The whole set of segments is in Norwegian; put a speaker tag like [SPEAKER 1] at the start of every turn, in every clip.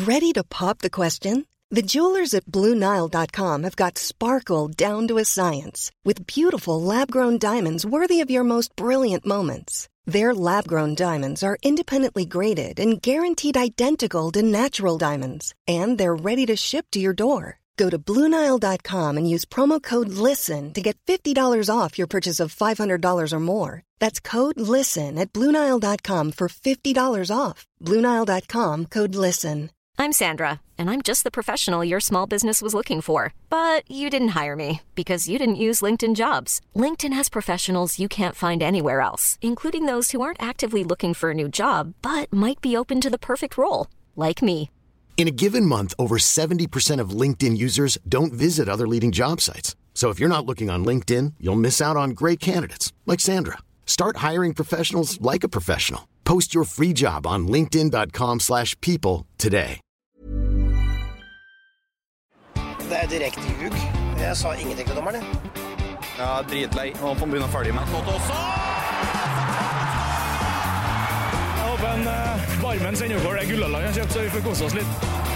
[SPEAKER 1] Ready to pop the question? The jewelers at BlueNile.com have got sparkle down to a science with beautiful lab-grown diamonds worthy of your most brilliant moments. Their lab-grown diamonds are independently graded and guaranteed identical to natural diamonds, and they're ready to ship to your door. Go to BlueNile.com and use promo code LISTEN to get $50 off your purchase of $500 or more. That's code LISTEN at BlueNile.com for $50 off. BlueNile.com, code LISTEN.
[SPEAKER 2] I'm Sandra, and I'm just the professional your small business was looking for. But you didn't hire me because you didn't use LinkedIn Jobs. LinkedIn has professionals you can't find anywhere else, including those who aren't actively looking for a new job, but might be open to the perfect role, like me.
[SPEAKER 3] In a given month, over 70% of LinkedIn users don't visit other leading job sites. So if you're not looking on LinkedIn, you'll miss out on great candidates, like Sandra. Start hiring professionals like a professional. Post your free job on linkedin.com/people today.
[SPEAKER 4] Det direkte ljug. Jeg sa ingenting til dommeren.
[SPEAKER 5] Ja, dritlei. Nå får han begynne å følge med. Godt også!
[SPEAKER 6] Jeg håper en varmen sender over det Gullaland har kjøpt, så vi får kose oss litt.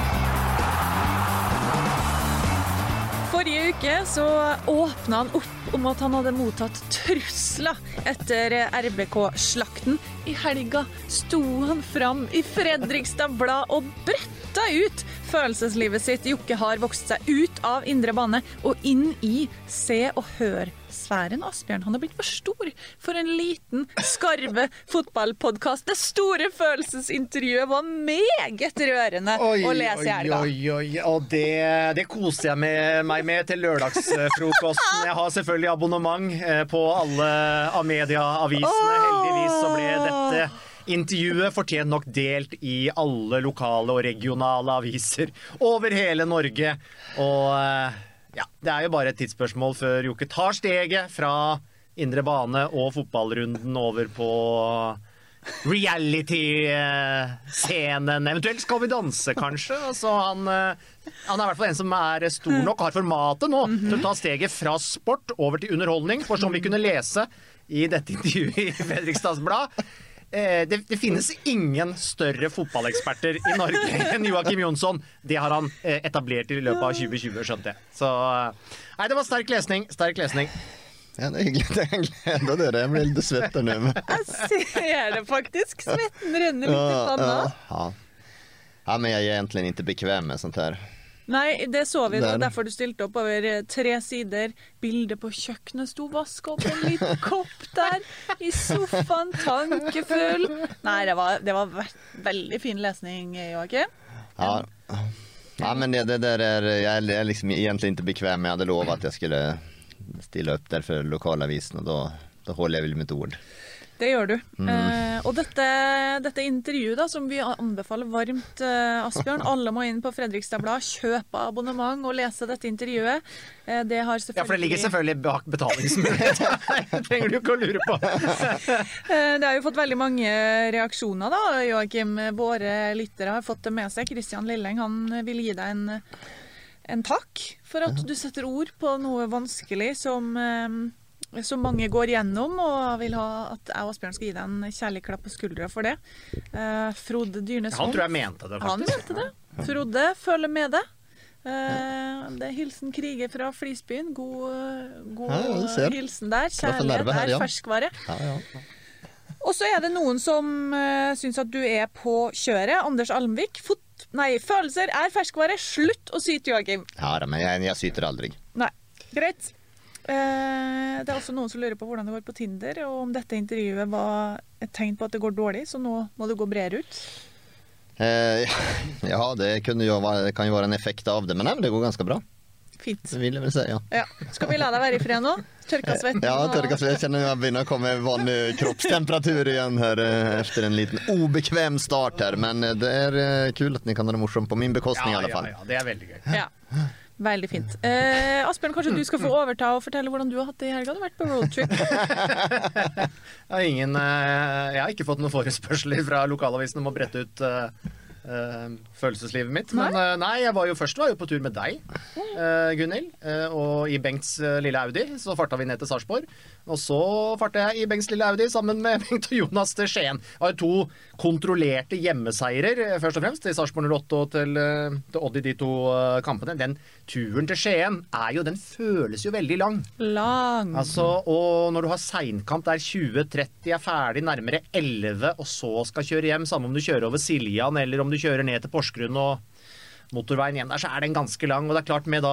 [SPEAKER 7] Forrige uke så åpnet han opp om at han hadde mottatt trusler etter RBK-slakten. I helga sto han fram i Fredrikstad Blad og bretta ut følelseslivet sitt. Jokke har vokst seg ut av indre bane og inn i se- og hør-sfæren. Asbjørn, han har blitt for stor for en liten, skarve fotballpodcast. Det store følelsesintervjuet var meget rørende å lese i helga.
[SPEAKER 4] Og det koser jeg meg med til lørdagsfrokosten. Jeg har selvfølgelig abonnement på alle Amedia-avisene. Heldigvis så ble dette intervjuet fortjent nok delt i alle lokale og regionale aviser over hele Norge. Og ja, det er jo bare et tidsspørsmål før Jokke tar steget fra indre bane og fotballrunden over på reality-scenen. Eventuelt Skal vi danse, kanskje. Altså, han er i hvert fall en som er stor nok, har formatet nå til å ta steget fra sport over til underholdning. For som vi kunne lese i dette intervjuet i Fredrikstads Blad, det finnes ingen større fotballeksperter i Norge enn Joakim Jonsson. Det har han etablert i løpet av 2020, skjønte jeg. Så nei, det var sterk lesning.
[SPEAKER 8] Ja, det är glad det. Jag blir lite svettad nu.
[SPEAKER 7] Jag ser det faktiskt. Svetten renner lite i panna.
[SPEAKER 8] Ja, men jag är egentligen inte bekväm med sånt här.
[SPEAKER 7] Nej, det så vi. Det var derfor du stilte opp over 3 sider. Bilder på kjøkkenet, sto vaska opp en liten kopp der i sofaen, tankefull. Nei, det var veldig fin lesning, Joakim.
[SPEAKER 8] Ja. Ja, men det där jag är liksom egentligen inte bekväm med. Jag hade lovat att jag skulle stilla upp där för lokalavisen, och då håller jag väl mitt ord.
[SPEAKER 7] Det gjør du. Og dette intervjuet da, som vi anbefaler varmt, Asbjørn, alle må inn på Fredrikstad Blad, kjøpe abonnement og lese dette intervjuet. Det har selvfølgelig... Ja,
[SPEAKER 4] for det ligger selvfølgelig bak betalingsmulighet. Det trenger du ikke å lure på.
[SPEAKER 7] Det har jo fått veldig mange reaksjoner da, Joakim. Våre lyttere har fått det med seg. Kristian Lilleng, han vil gi deg en takk for at du setter ord på noe vanskelig som mange går gjennom, og vil ha at jeg og Asbjørn skal gi deg en kjærlig klapp på skuldra for det. Frode Dyrnesholm.
[SPEAKER 4] Han tror jeg mente det, faktisk.
[SPEAKER 7] Han mente det. Frode, følger med det. Det er hilsen Krige fra Flisbyen. God hilsen der. Kjærlighet er ferskvare. Og så er det noen som synes at du er på kjøret. Anders Almvik. Følelser er ferskvare. Slutt å syte, Joakim.
[SPEAKER 8] Ja, men jeg syter aldri.
[SPEAKER 7] Nei, greit. Det er også noen som lurer på hvordan det går på Tinder, og om dette intervjuet var et tegn på at det går dårlig, så nå må det gå bredere ut.
[SPEAKER 8] Ja, det kan jo være en effekt av det, men det går ganske bra.
[SPEAKER 7] Fint.
[SPEAKER 8] Det vil jeg vel si, ja.
[SPEAKER 7] Skal vi la deg være i fred nå? Tørka svetten?
[SPEAKER 8] Ja, tørka svetten. Jeg kjenner jeg begynner å komme vanlig kroppstemperatur igjen her efter en liten obekväm start her, men det er kul at ni kan ha det morsomt på min bekostning i alle fall.
[SPEAKER 4] Ja, det er veldig gøy.
[SPEAKER 7] Ja. Veldig fint. Asbjørn, kanskje du skal få overta og fortelle hvordan du har hatt det i helga? Du har vært på roadtrip.
[SPEAKER 4] Jeg har ikke fått noen forespørsler fra lokalavisene om å brette ut følelseslivet mitt. Men nei, jeg var jo på tur med deg, Gunnhild, og i Bengts lille Audi, så farta vi ned til Sarpsborg. Og så farta jeg i Bengts lille Audi sammen med Bengt og Jonas til Skien. Det var 2 kontrollerte hjemmeseirer, først og fremst, til Sarpsborg 08 og til Odd i de 2 kampene. Den turen til Skien den føles jo veldig lang. Altså, og når du har seinkamp der 20:30 ferdig, nærmere 11, og så skal kjøre hjem, samme om du kjører over Siljan, eller om du kjører ned til Porsgrunn og motorveien hjem der, så den ganske lang. Og det klart med da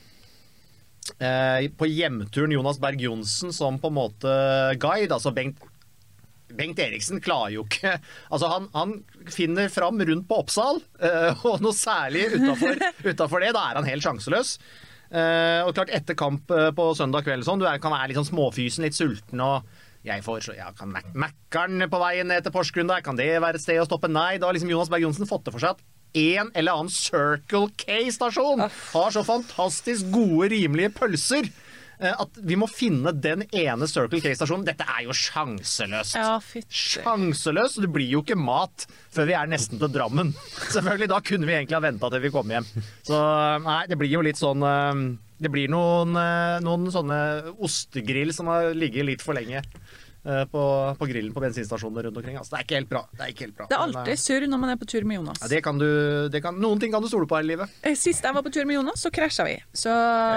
[SPEAKER 4] på hjemturen Jonas Berg Johnsen som på en måte guide, altså Bengt Eriksen klarer jo ikke, altså han finner fram rundt på Oppsal, og noe særlig utenfor det, da han helt sjanseløs. Og klart etter kamp på søndag kveld sånn, du kan være litt sånn småfysen, litt sulten, og jeg foreslår, kan Mackeren på veien ned til Porsgrunn der, kan det være et sted å stoppe? Nei, da har liksom Jonas Berg Johnsen fått det for seg at en eller annen Circle K-stasjon har så fantastisk gode, rimelige pølser at vi må finne den ene Circle K-stasjonen. Dette jo sjanseløst.
[SPEAKER 7] Ja,
[SPEAKER 4] sjanseløst, og det blir jo ikke mat før vi nesten til Drammen. Selvfølgelig, da kunne vi egentlig ha ventet til vi kom hjem. Så nei, det blir jo litt sånn, det blir noen sånne ostegrill som har ligget litt for lenge på grillen på bensinstasjonene rundt omkring. Altså, det ikke helt bra. Det
[SPEAKER 7] alltid surr når man på tur med Jonas.
[SPEAKER 4] Ja, noen ting kan du stole på her i livet.
[SPEAKER 7] Sist jeg var på tur med Jonas, så krasja vi. Så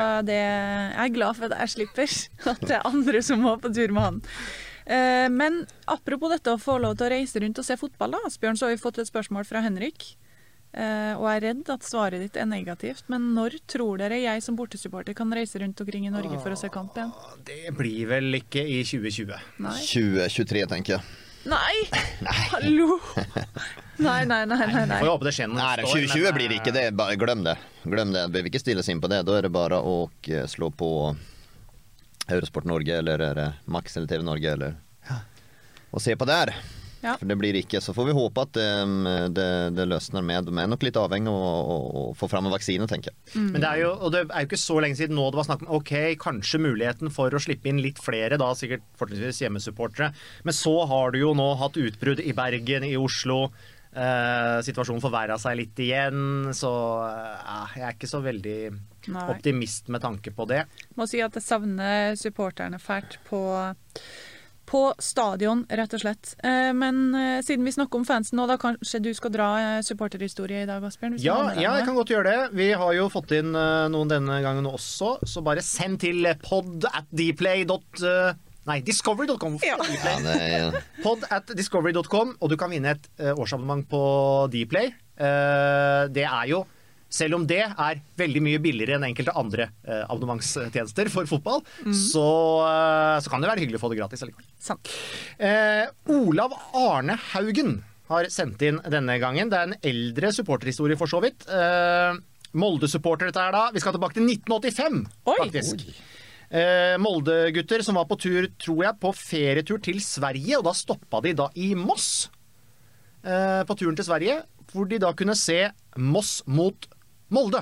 [SPEAKER 7] jeg glad for at jeg slipper at det andre som var på tur med han. Men apropos dette å få lov til å reise rundt og se fotball da, Asbjørn, så har vi fått et spørsmål fra Henrik. Og jeg redd at svaret ditt negativt, men når tror dere jeg som bortesupporter kan reise rundt omkring i Norge for å se kamp igjen?
[SPEAKER 4] Det blir vel ikke i 2020.
[SPEAKER 8] Nei. 2023, tenker jeg.
[SPEAKER 7] Nei! Hallo! Nei.
[SPEAKER 4] Får jeg håpe det skjer noe.
[SPEAKER 8] Nei, 2020 blir det ikke det. Bare glem det. Bør vi ikke stille oss inn på det. Da det bare å slå på Eurosport Norge, eller Max eller TV Norge, eller og se på der. Ja. For det blir ikke, så får vi håpe at det løsner med. De nok litt avhengig å få frem en vaksine, tenker jeg.
[SPEAKER 4] Men det jo ikke så lenge siden nå det var snakk om kanskje muligheten for å slippe inn litt flere, da sikkert fortrinnsvis hjemmesupportere. Men så har du jo nå hatt utbrudd i Bergen, i Oslo. Situasjonen forverret seg litt igjen, så jeg ikke så veldig optimist med tanke på det.
[SPEAKER 7] Må si at jeg savner supporterne fælt på stadion, rett og slett. Men siden vi snakker om fansen nå, da kanskje du skal dra supporterhistorie i dag, Asbjørn?
[SPEAKER 4] Ja, jeg kan godt gjøre det. Vi har jo fått inn noen denne gangen også, så bare send til discovery.com. Pod@discovery.com, og du kan vinne et årsabonnement på Dplay. Det jo selv om det veldig mye billigere enn enkelte andre abonnementstjenester for fotball, så kan det være hyggelig å få det gratis.
[SPEAKER 7] Sant.
[SPEAKER 4] Olav Arne Haugen har sendt inn denne gangen. Det en eldre supporterhistorie for så vidt. Molde-supporter dette da. Vi skal tilbake til 1985, faktisk. Molde-gutter som var på tur, tror jeg, på ferietur til Sverige, og da stoppet de da i Moss på turen til Sverige, hvor de da kunne se Moss mot Molde.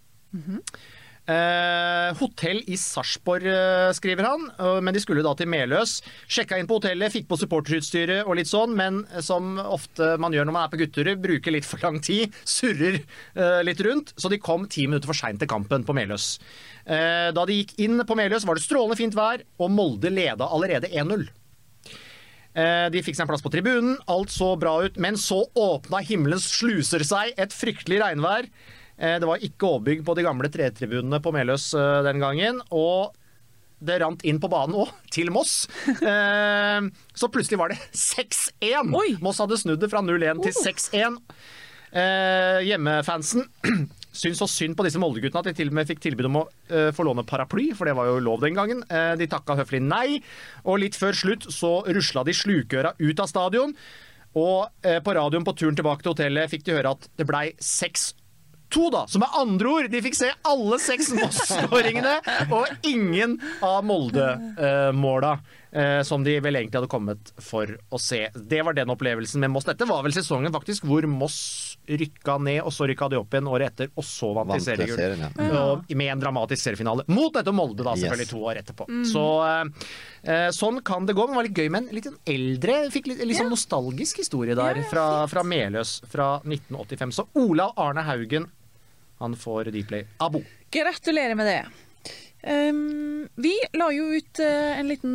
[SPEAKER 4] Hotell i Sarpsborg, skriver han, men de skulle da til Meløs. Sjekka inn på hotellet, fikk på supporterutstyret og litt sånn, men som ofte man gjør når man på gutturer, bruker litt for lang tid, surrer litt rundt, så de kom 10 minutter for sent til kampen på Meløs. Da de gikk inn på Meløs var det strålende fint vær, og Molde leda allerede 1-0. De fikk seg en plass på tribunen, alt så bra ut, men så åpna himmelens sluser seg, et fryktelig regnvær. Det var ikke overbygg på de gamle tretribunene på Meløs den gangen, og det rant inn på banen også, til Moss. Så plutselig var det 6-1. Moss hadde snudd det fra 0-1 til 6-1. Hjemmefansen syns så synd på disse Molde-guttene at de til og med fikk tilbud om å få låne paraply, for det var jo lov den gangen. De takket høflig nei, og litt før slutt så ruslet de slukøra ut av stadion, og på radioen på turen tilbake til hotellet fikk de høre at det ble 6-2 da, som andre ord. De fikk se alle 6 Moss-skåringene, og ingen av Molde-måla. som de vel egentlig hadde kommet for å se. Det var den opplevelsen med Moss. Dette var vel sesongen faktisk hvor Moss rykka ned, og så rykka de opp igjen året etter, og så vant de seriegull. Med en dramatisk seriefinale. Mot dette Molde da, selvfølgelig 2 år etterpå. Så sånn kan det gå, men det var litt gøy med en litt eldre, fikk litt sånn nostalgisk historie der, fra Meløs fra 1985. Så Olav Arne Haugen, han får Dplay abo.
[SPEAKER 7] Gratulerer med det. Vi la jo ut en liten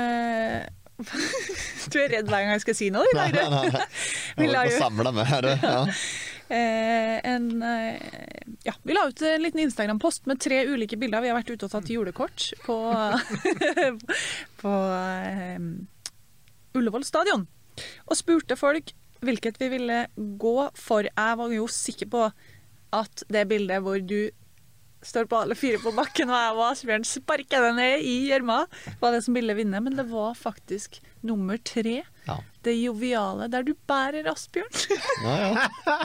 [SPEAKER 7] Du redd hver gang jeg skal si noe i dag.
[SPEAKER 8] Nei. Jeg var på samla med her.
[SPEAKER 7] Vi la ut en liten Instagram-post med 3 ulike bilder. Vi har vært ute og tatt julekort på Ullevål stadion. Og spurte folk hvilket vi ville gå for. Jeg var jo sikker på at det bildet hvor du står på alle 4 på bakken, og jeg og Asbjørn sparket deg ned i gjørma, var det som ville vinne, men det var faktisk nummer 3. Ja. Det joviale, der du bærer Asbjørn.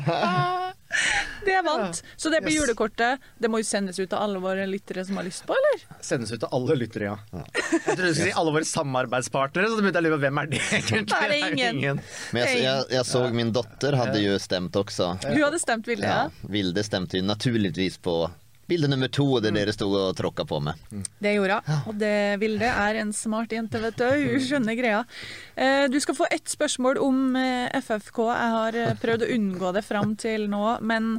[SPEAKER 7] Det vant. Så det blir julekortet. Det må jo sendes ut til alle våre lyttere som har lyst på, eller?
[SPEAKER 4] Sendes ut til alle lyttere, ja. Jeg tror du skulle si alle våre samarbeidspartnere, så begynte jeg å lure hvem er det egentlig?
[SPEAKER 7] Det er ingen.
[SPEAKER 8] Men jeg så min dotter hadde jo stemt også.
[SPEAKER 7] Hun hadde stemt Vilde, ja.
[SPEAKER 8] Vilde stemte jo naturligvis på bilde nummer 2, det dere stod og tråkka på med.
[SPEAKER 7] Det gjorde hun, og det Vilde er en smart jente, vet du. Hun skjønner greia. Du skal få ett spørsmål om FFK. Jeg har prøvd å unngå det fram til nå, men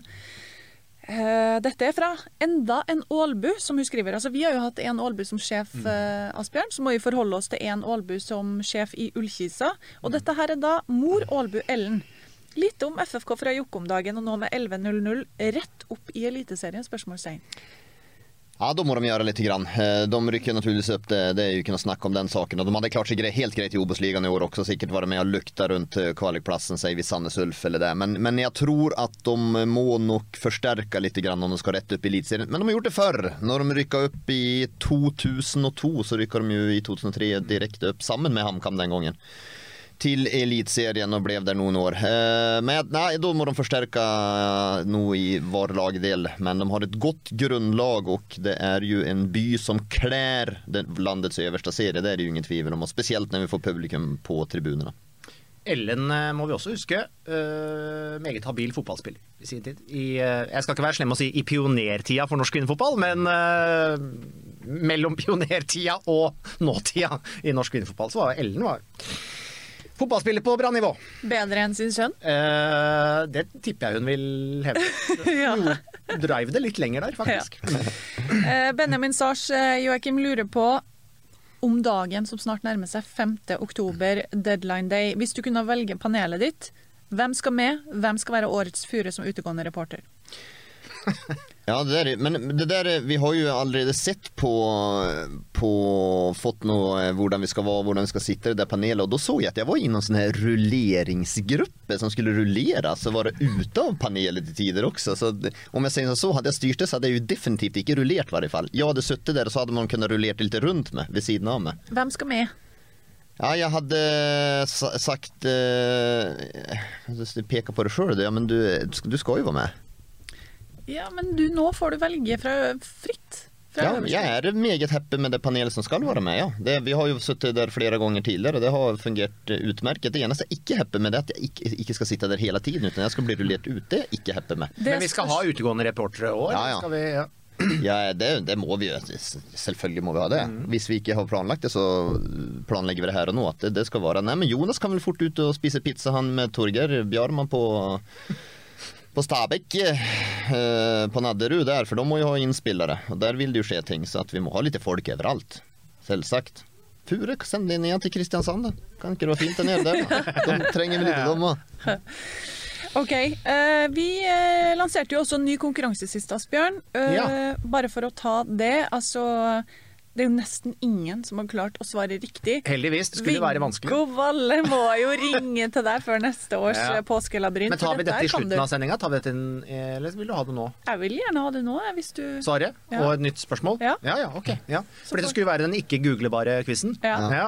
[SPEAKER 7] dette er fra enda en Ålbu, som hun skriver. Altså, vi har jo hatt en Ålbu som sjef, Asbjørn, så må vi forholde oss til en Ålbu som sjef i Ullkisa. Og dette her er da mor Ålbu Ellen. Litt om FFK fra Jokkmokk-dagen, og nå med 11:00 rett opp i Eliteserien, spørsmålstegn.
[SPEAKER 8] Ja, då må de göra lite grann. De rycker naturligtvis upp det. Det är ju kunna snacka om den saken. Och de hade klart sig helt grejt i Obosligan i år också. Säkert varit med och lukta runt kvalikplatsen, säger vi Sandnes Ulf eller det. Men jag tror att de må nog förstärka lite grann om de ska rätt upp i elitserien. Men de har gjort det förr. När de ryckade upp i 2002 så ryckade de ju i 2003 direkt upp sammen med HamKam den gången till elitserien och blev där någon år. Men nej, då må de förstärka nog i var lagdel. Men de har ett gott grundlag och det är ju en by som klär landets översta serie. Det är det ju ingen tvivel om, och speciellt när vi får publikum på tribunerna.
[SPEAKER 4] Ellen må vi også huske, meget habil fotballspiller i sin tid. Jeg skal ikke være slem å si i pionertida for norsk kvinnefotball, men mellom pionertida og nåtida i norsk kvinnefotball, så var Ellen fotballspiller på bra nivå.
[SPEAKER 7] Bedre enn sin sønn?
[SPEAKER 4] Det tipper jeg hun vil hevde. Ja. Drive det litt lenger der, faktisk.
[SPEAKER 7] Ja. Benjamin Sars Joachim lurer på om dagen som snart nærmer seg 5. oktober, deadline day. Hvis du kunne velge panelet ditt, hvem skal med? Hvem skal være årets Fure som utegående reporter?
[SPEAKER 8] Ja, men det där vi har ju allerede sett på fått noe hvordan vi skal være, hvordan vi skal sitte i det panelet, og da så jeg at jeg var i noen sånn her rulleringsgruppe som skulle rullere, så var det ute av panelet i tider også, så om jeg sier så, hadde jeg styrt det, så hadde jeg jo definitivt ikke rullert i hvert fall. Jeg hadde suttet der, og så hadde man kunnet rullert litt rundt med, ved siden av meg.
[SPEAKER 7] Hvem skal med?
[SPEAKER 8] Ja, jeg hadde sagt peka på det selv, ja, men du skal jo være med.
[SPEAKER 7] Ja, men nå får du velge fritt.
[SPEAKER 8] Ja, jeg er meget happy med det panelet som skal være med, ja. Vi har jo suttet der flere ganger tidligere, det har fungert utmerket. Det eneste jeg ikke er happy med, det er at jeg ikke skal sitte der hele tiden, utan jeg skal bli rullert ut. Det er jeg ikke happy med.
[SPEAKER 4] Men vi skal ha utegående reportere også,
[SPEAKER 8] ja.
[SPEAKER 4] Skal vi... Ja.
[SPEAKER 8] Ja, det må vi jo. Selvfølgelig må vi ha det. Hvis vi ikke har planlagt det, så planlegger vi det her og nå. At det skal være. Nei, men Jonas kan vel fort ut og spise pizza, han med Torger Bjarman på Stabæk på Nadderud der, for de må jo ha innspillere, og der vil det jo skje ting, så at vi må ha litt folk overalt, selvsagt. Fure, send det ned til Kristiansand, da. Kan ikke det være fint der nede der? De trenger vi litt om, da.
[SPEAKER 7] Ok, vi lanserte jo også en ny konkurranse sist, Asbjørn. Bare for å ta det, altså... Det er jo nesten ingen som har klart å svare riktig.
[SPEAKER 4] Heldigvis, det skulle være vanskelig.
[SPEAKER 7] Viggo Valle må jo ringe til deg før neste års påskelabyrinth.
[SPEAKER 4] Men tar vi dette i slutten av sendingen? Eller vil du ha det nå?
[SPEAKER 7] Jeg vil gjerne ha det nå, hvis du...
[SPEAKER 4] Svaret? Ja. Og et nytt spørsmål?
[SPEAKER 7] Ja,
[SPEAKER 4] ok. Ja. For dette skulle være den ikke-googlebare quizen.
[SPEAKER 7] Ja.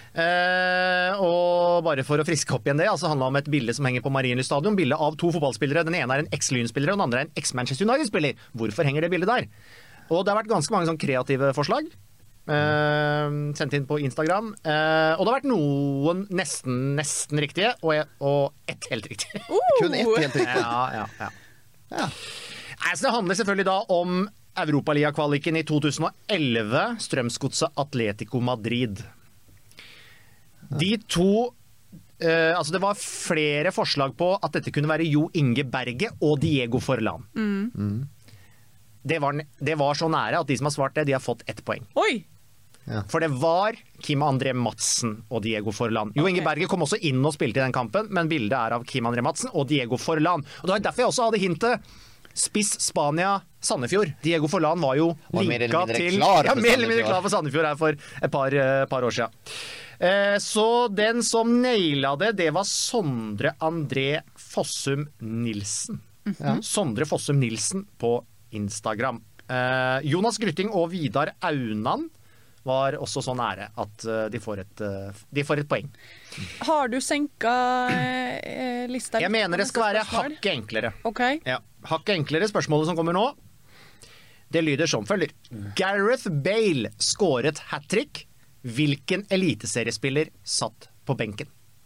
[SPEAKER 4] Og bare for å friske opp igjen det, altså handler om et bilde som henger på Marienlyst stadion, bilde av 2 fotballspillere. Den ene er en eks-Lyn-spiller, og den andre er en eks-Manchester United-spiller. Hvorfor henger det bildet der? Og det har vært ganske mange sånn kreative forslag. Sendt inn på Instagram. Og det har vært noen nesten riktige, og ett helt riktig.
[SPEAKER 8] Kun ett helt riktig.
[SPEAKER 4] Ja. Så det handler selvfølgelig da om Europaliga-kvaliken i 2011, Strømsgodset Atletico Madrid. De to altså det var flere forslag på at dette kunne være Jo Inge Berge og Diego Forlan. Det var så nære at de som har svart det, de har fått 1 poeng.
[SPEAKER 7] Oi!
[SPEAKER 4] Ja. For det var Kim André Madsen og Diego Forlan. Jo Inge Berge kom også inn og spilte i den kampen, men bildet er av Kim André Madsen og Diego Forlan. Og det var derfor jeg også hadde hintet. Spiss Spania Sandefjord. Diego Forlan var jo linka til mer eller mindre klar for Sandefjord her for et par år siden. Så den som naila det var Sondre André Fossum Nilsen. Sondre Fossum Nilsen på Instagram. Jonas Grytting og Vidar Aunan var også så nære at de får et poeng.
[SPEAKER 7] Har du senket lista?
[SPEAKER 4] Jeg mener det skal være hakket enklere.
[SPEAKER 7] Ok.
[SPEAKER 4] Ja, hakket enklere. Spørsmålet som kommer nå, det lyder som følger. Gareth Bale skåret hat-trick. Hvilken eliteseriespiller satt på benken?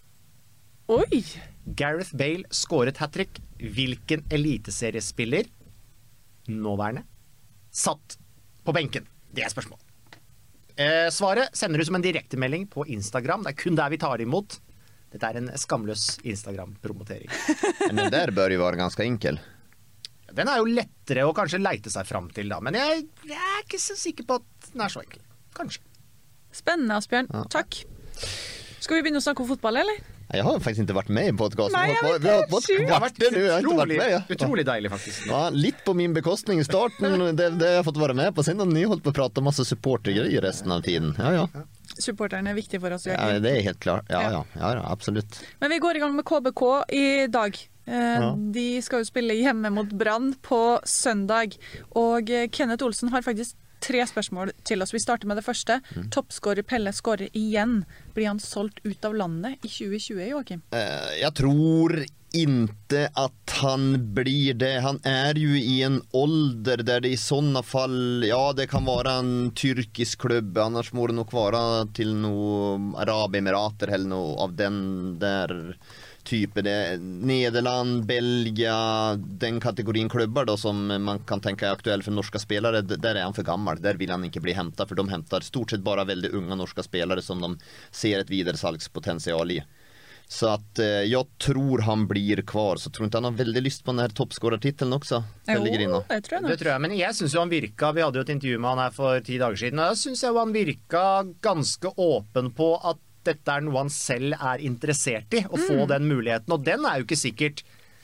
[SPEAKER 7] Oi!
[SPEAKER 4] Gareth Bale skåret hat-trick. Hvilken eliteseriespiller, nåværende, satt på benken? Det er spørsmålet. Svaret sender du som en direktemelding på Instagram. Det er kun der vi tar imot. Dette er en skamløs Instagram-promotering.
[SPEAKER 8] Men den der bør jo være ganske enkel.
[SPEAKER 4] Den er jo lettere å kanskje leite seg fram til da, men jeg er ikke så sikker på at den er så enkel. Kanskje.
[SPEAKER 7] Spennende, Asbjørn. Ja. Takk. Skal vi begynne å snakke om fotball, eller?
[SPEAKER 8] Jeg har faktisk ikke vært med i podcasten.
[SPEAKER 7] Nei,
[SPEAKER 4] det har vært utrolig deilig, faktisk.
[SPEAKER 8] Ja, litt på min bekostning i starten. Det har jeg fått være med på. Sen har ni holdt på å prate masse supportergreier resten av tiden. Ja.
[SPEAKER 7] Supporterne er viktig for oss.
[SPEAKER 8] Ja, det er helt klart. Ja, absolutt.
[SPEAKER 7] Men vi går i gang med KBK i dag. De skal jo spille hjemme mot Brann på søndag. Og Kenneth Olsen har faktisk 3 spørsmål til oss. Vi starter med det første. Toppskårer Pelle skårer igjen. Blir han solgt ut av landet i 2020, Joakim?
[SPEAKER 8] Jeg tror inte att han blir det. Han är ju i en ålder där det i sådana fall, ja, det kan vara en tyrkisk klubb, annars må det nog vara till några Arabemirater eller något av den där typen. Nederland, Belgia, den kategorin klubbar då som man kan tänka är aktuell för norska spelare, där är han för gammal. Där vill han inte bli hämtad, för de hämtar stort sett bara väldigt unga norska spelare som de ser ett vidaresalgspotential i. Så att jag tror han blir kvar. Så tror inte han har väldigt lyst på den här toppscorertiteln också.
[SPEAKER 7] Det tror jeg.
[SPEAKER 4] Men jeg synes jo han virka, vi hadde jo et intervju med han her for 10 dager siden, og jeg synes jo han virka ganske åpen på at dette er noe han selv er interessert i, å få den muligheten, og den er jo ikke sikkert.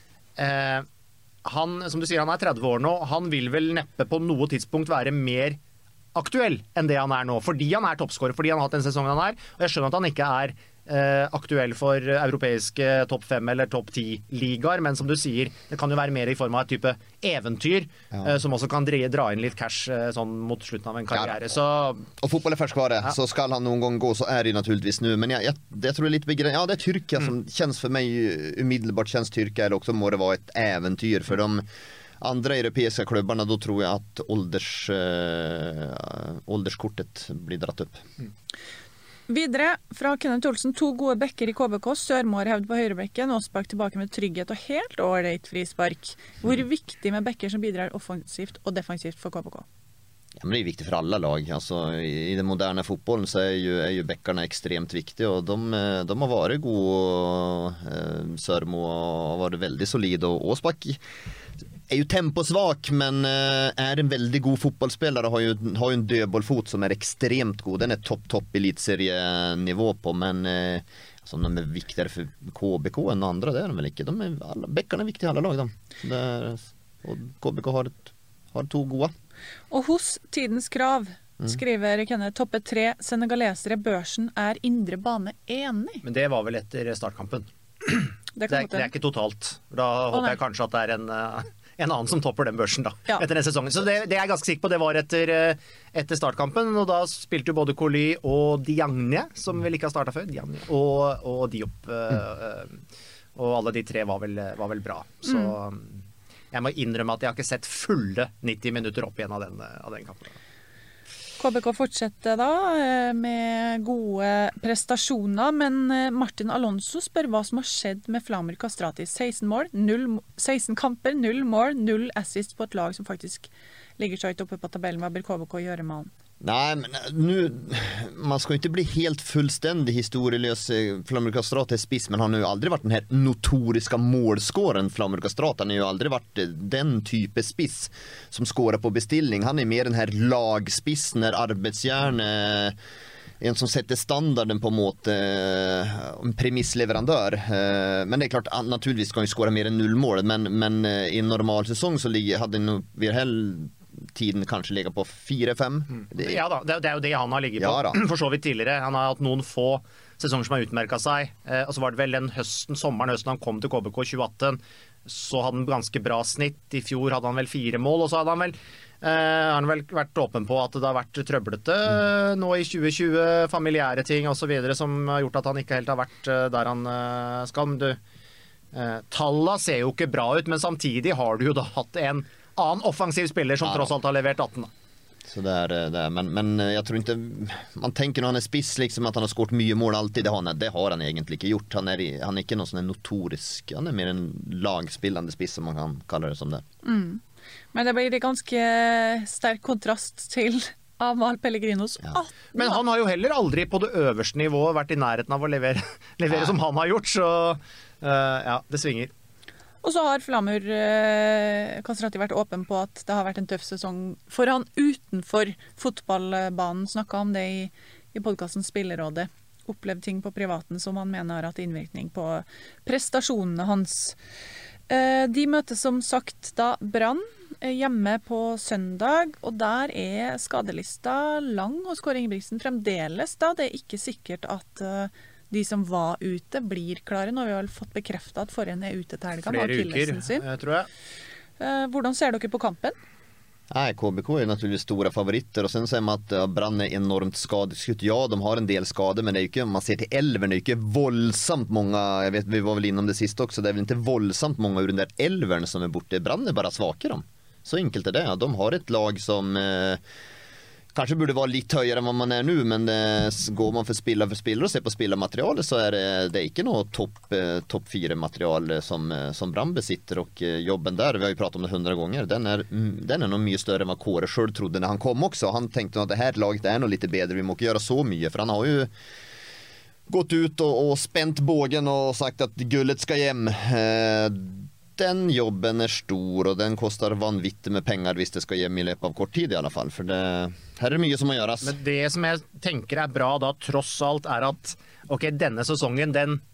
[SPEAKER 4] Han, som du sier, han er 30 år nå, han vil vel neppe på noe tidspunkt være mer aktuell enn det han er nå, fordi han er toppscorer, fordi han har hatt den sesongen han er, og jeg skjønner at han ikke er aktuell for europeiske topp 5 eller topp 10 ligaer, men som du sier, det kan jo være mer i form av et type eventyr, som også kan dra inn litt cash sånn mot slutten av en karriere. Så...
[SPEAKER 8] Och fotboll är färskvara, så ska han någon gång gå, så är det ju naturligtvis nu. Men jag tror det är lite begränsat. Ja, det är Tyrkia som känns för mig umiddelbart, känns Tyrkia, eller också må det vara ett äventyr för de andra europeiska klubbarna. Då tror jag att ålderskortet blir dratt upp.
[SPEAKER 7] Videre fra Kenneth Olsen, 2 gode bekker i KBK, Sørmål hevd på høyrebekken, Åsbakk tilbake med trygghet og helt ålreit frispark. Hvor viktig med bekker som bidrar offensivt og defensivt for KBK?
[SPEAKER 8] Ja, men det är viktigt för alla lag. Alltså, i den moderna fotbollen så är ju bäckarna extremt viktiga, och de har varit goda. Sørmo har varit väldigt solid, och Åsbakk är ju temposvag, men är en väldigt god fotbollsspelare, har ju en dödbollfot som är extremt god. Den är topp elitserienivå på, men som de är viktigare för KBK än andra, det är de väl inte. Bäckarna är viktiga i alla lag de. Och KBK har 2 goda.
[SPEAKER 7] Og hos Tidens Krav skriver Kenneth toppe 3 senegalesere, børsen er indre bane enig.
[SPEAKER 4] Men det var vel etter startkampen. Det er ikke totalt. Da håper jeg kanskje at det er en annen som topper den børsen da, etter den sesongen. Så det er jeg ganske sikker på, det var etter startkampen, og da spilte jo både Coly og Diagne, som vel ikke har startet før, Diagne, og Diop, og alle de 3 var vel bra. Så jeg må innrømme at jeg har ikke sett fulle 90 minutter opp igjen av den kampen.
[SPEAKER 7] KBK fortsetter da med gode prestasjoner, men Martin Alonso spør hva som har skjedd med Flamur Kastrati. 16 kamper, 0 mål, 0 assist på et lag som faktisk ligger så høyt oppe på tabellen. Hva bør KBK gjøre med han?
[SPEAKER 8] Nej, men nu, man ska ju inte bli helt fullständig historielös. Flamur Kastrati är spiss, men han har ju aldrig varit den här notoriska målskåren. Flamur Kastrati har ju aldrig varit den typen spiss som skårar på beställning. Han är mer den här lagspiss när arbetsjärn en som sätter standarden på mot en premissleverandör. Men det är klart, naturligtvis ska han ju skåra mer än 0 mål, men i en normal säsong så hade nog tiden kanskje ligger på 4-5.
[SPEAKER 4] Ja da, det er jo det han har ligget på for så vidt tidligere. Han har hatt noen få sesonger som har utmerket seg, og så var det vel den sommeren han kom til KBK 2018, så hadde han ganske bra snitt. I fjor hadde han vel 4 mål, og så hadde han vel vært åpen på at det har vært trøblete nå i 2020, familiære ting og så videre, som har gjort at han ikke helt har vært der han skal. Men tallene ser jo ikke bra ut, men samtidig har du jo da hatt en annen offensiv spiller som tross alt har levert 18 da.
[SPEAKER 8] Så där. Men jag tror inte man tänker när han är spiss liksom att han har skåret mye mål alltid. Det har han egentlig ikke gjort. Han är inte någon sån notorisk. Han är mer en lagspillande spiss som man kan kalla det som det.
[SPEAKER 7] Men det blir ganske sterk kontrast til Amahl Pellegrinos.
[SPEAKER 4] Men han har jo heller aldri på det øverste nivået vært i nærheten av å levere som han har gjort, så det svinger.
[SPEAKER 7] Og så har Flamur Kastrati vært åpen på at det har vært en tøff sesong for han utenfor fotballbanen. Snakket om det i podcasten Spillerådet. Opplevd ting på privaten som han mener har hatt innvirkning på prestasjonene hans. De møtes som sagt da Brann hjemme på søndag, og der skadelista lang hos Kåre Ingebrigtsen fremdeles. Da det ikke sikkert at de som var ute blir klare. Nå har vi vel fått bekreftet at forrige ute til helgen.
[SPEAKER 4] Flere uker, tror jeg.
[SPEAKER 7] Hvordan ser dere på kampen?
[SPEAKER 8] Nej, KBK är naturligtvis stora favoriter, och sen säger man att Brann är enormt skadeskutt. Ja, de har en del skador, men det är ju inte, om man ser till elvern, det är ju inte våldsamt många. Jag vet, vi var väl innom det sist också, det är väl inte våldsamt många ur den där elvern som är borta. Brann är bara svaka dem. Så enkelt är det. De har ett lag som kanske borde vara lite högre än vad man är nu, men går man för spillere och ser på spillermaterialet så är det inte något topp 4 material som Brann besitter, och jobben där, vi har ju pratat om det 100 gånger, den är nog mycket större än vad Kåre själv trodde när han kom också. Han tänkte att det här laget är nog lite bättre, vi måste göra så mycket, för han har ju gått ut och spänt bågen och sagt att gullet ska hem. Den jobben är stor, och den kostar vanvittigt med pengar hvis det ska hjem i løpet av kort tid i alla fall, för det här är mycket som må göras.
[SPEAKER 4] Men det som jag tänker är bra da, tross alt, är att denne säsongen,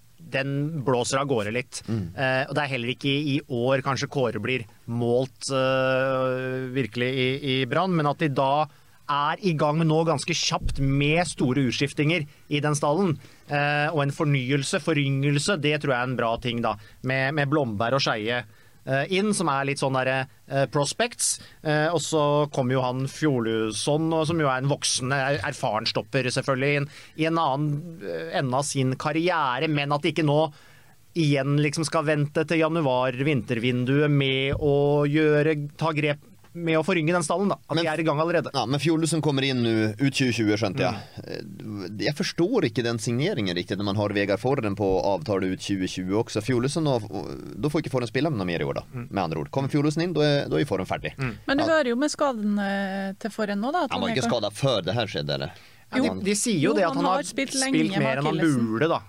[SPEAKER 4] den blåser av gårde litt. Og det er heller ikke i år kanskje Kåre blir målt virkelig i Brann, men at de da i gang nå ganske kjapt med store utskiftinger i den stallen, og en foryngelse, det tror jeg er en bra ting da, med Blomberg og Skeie inn, som litt sånn der prospects, og så kommer jo han Fjoluson, som jo en voksen, erfaren stopper selvfølgelig, i en annen ende av sin karriere, men at de ikke nå igjen liksom skal vente til januar, vintervinduet med å ta grep med å forynge den stallen da, at de i gang allerede.
[SPEAKER 8] Ja, men Fjolusen kommer in nu ut 2020, skjønte jag. Jag förstår inte den signeringen riktigt när man har Vegard Forren på avtal ut 2020 också. Fjolusen, då får ikke Forren spela med noe mer i år da, med andre ord. Kommer Fjolusen in, då är Forren färdig.
[SPEAKER 7] Men du hører jo med skaden til Forren nå da.
[SPEAKER 8] Han var ikke skadet før det her skjedde, eller?
[SPEAKER 4] De sier jo det at han har spilt mer enn han burde da,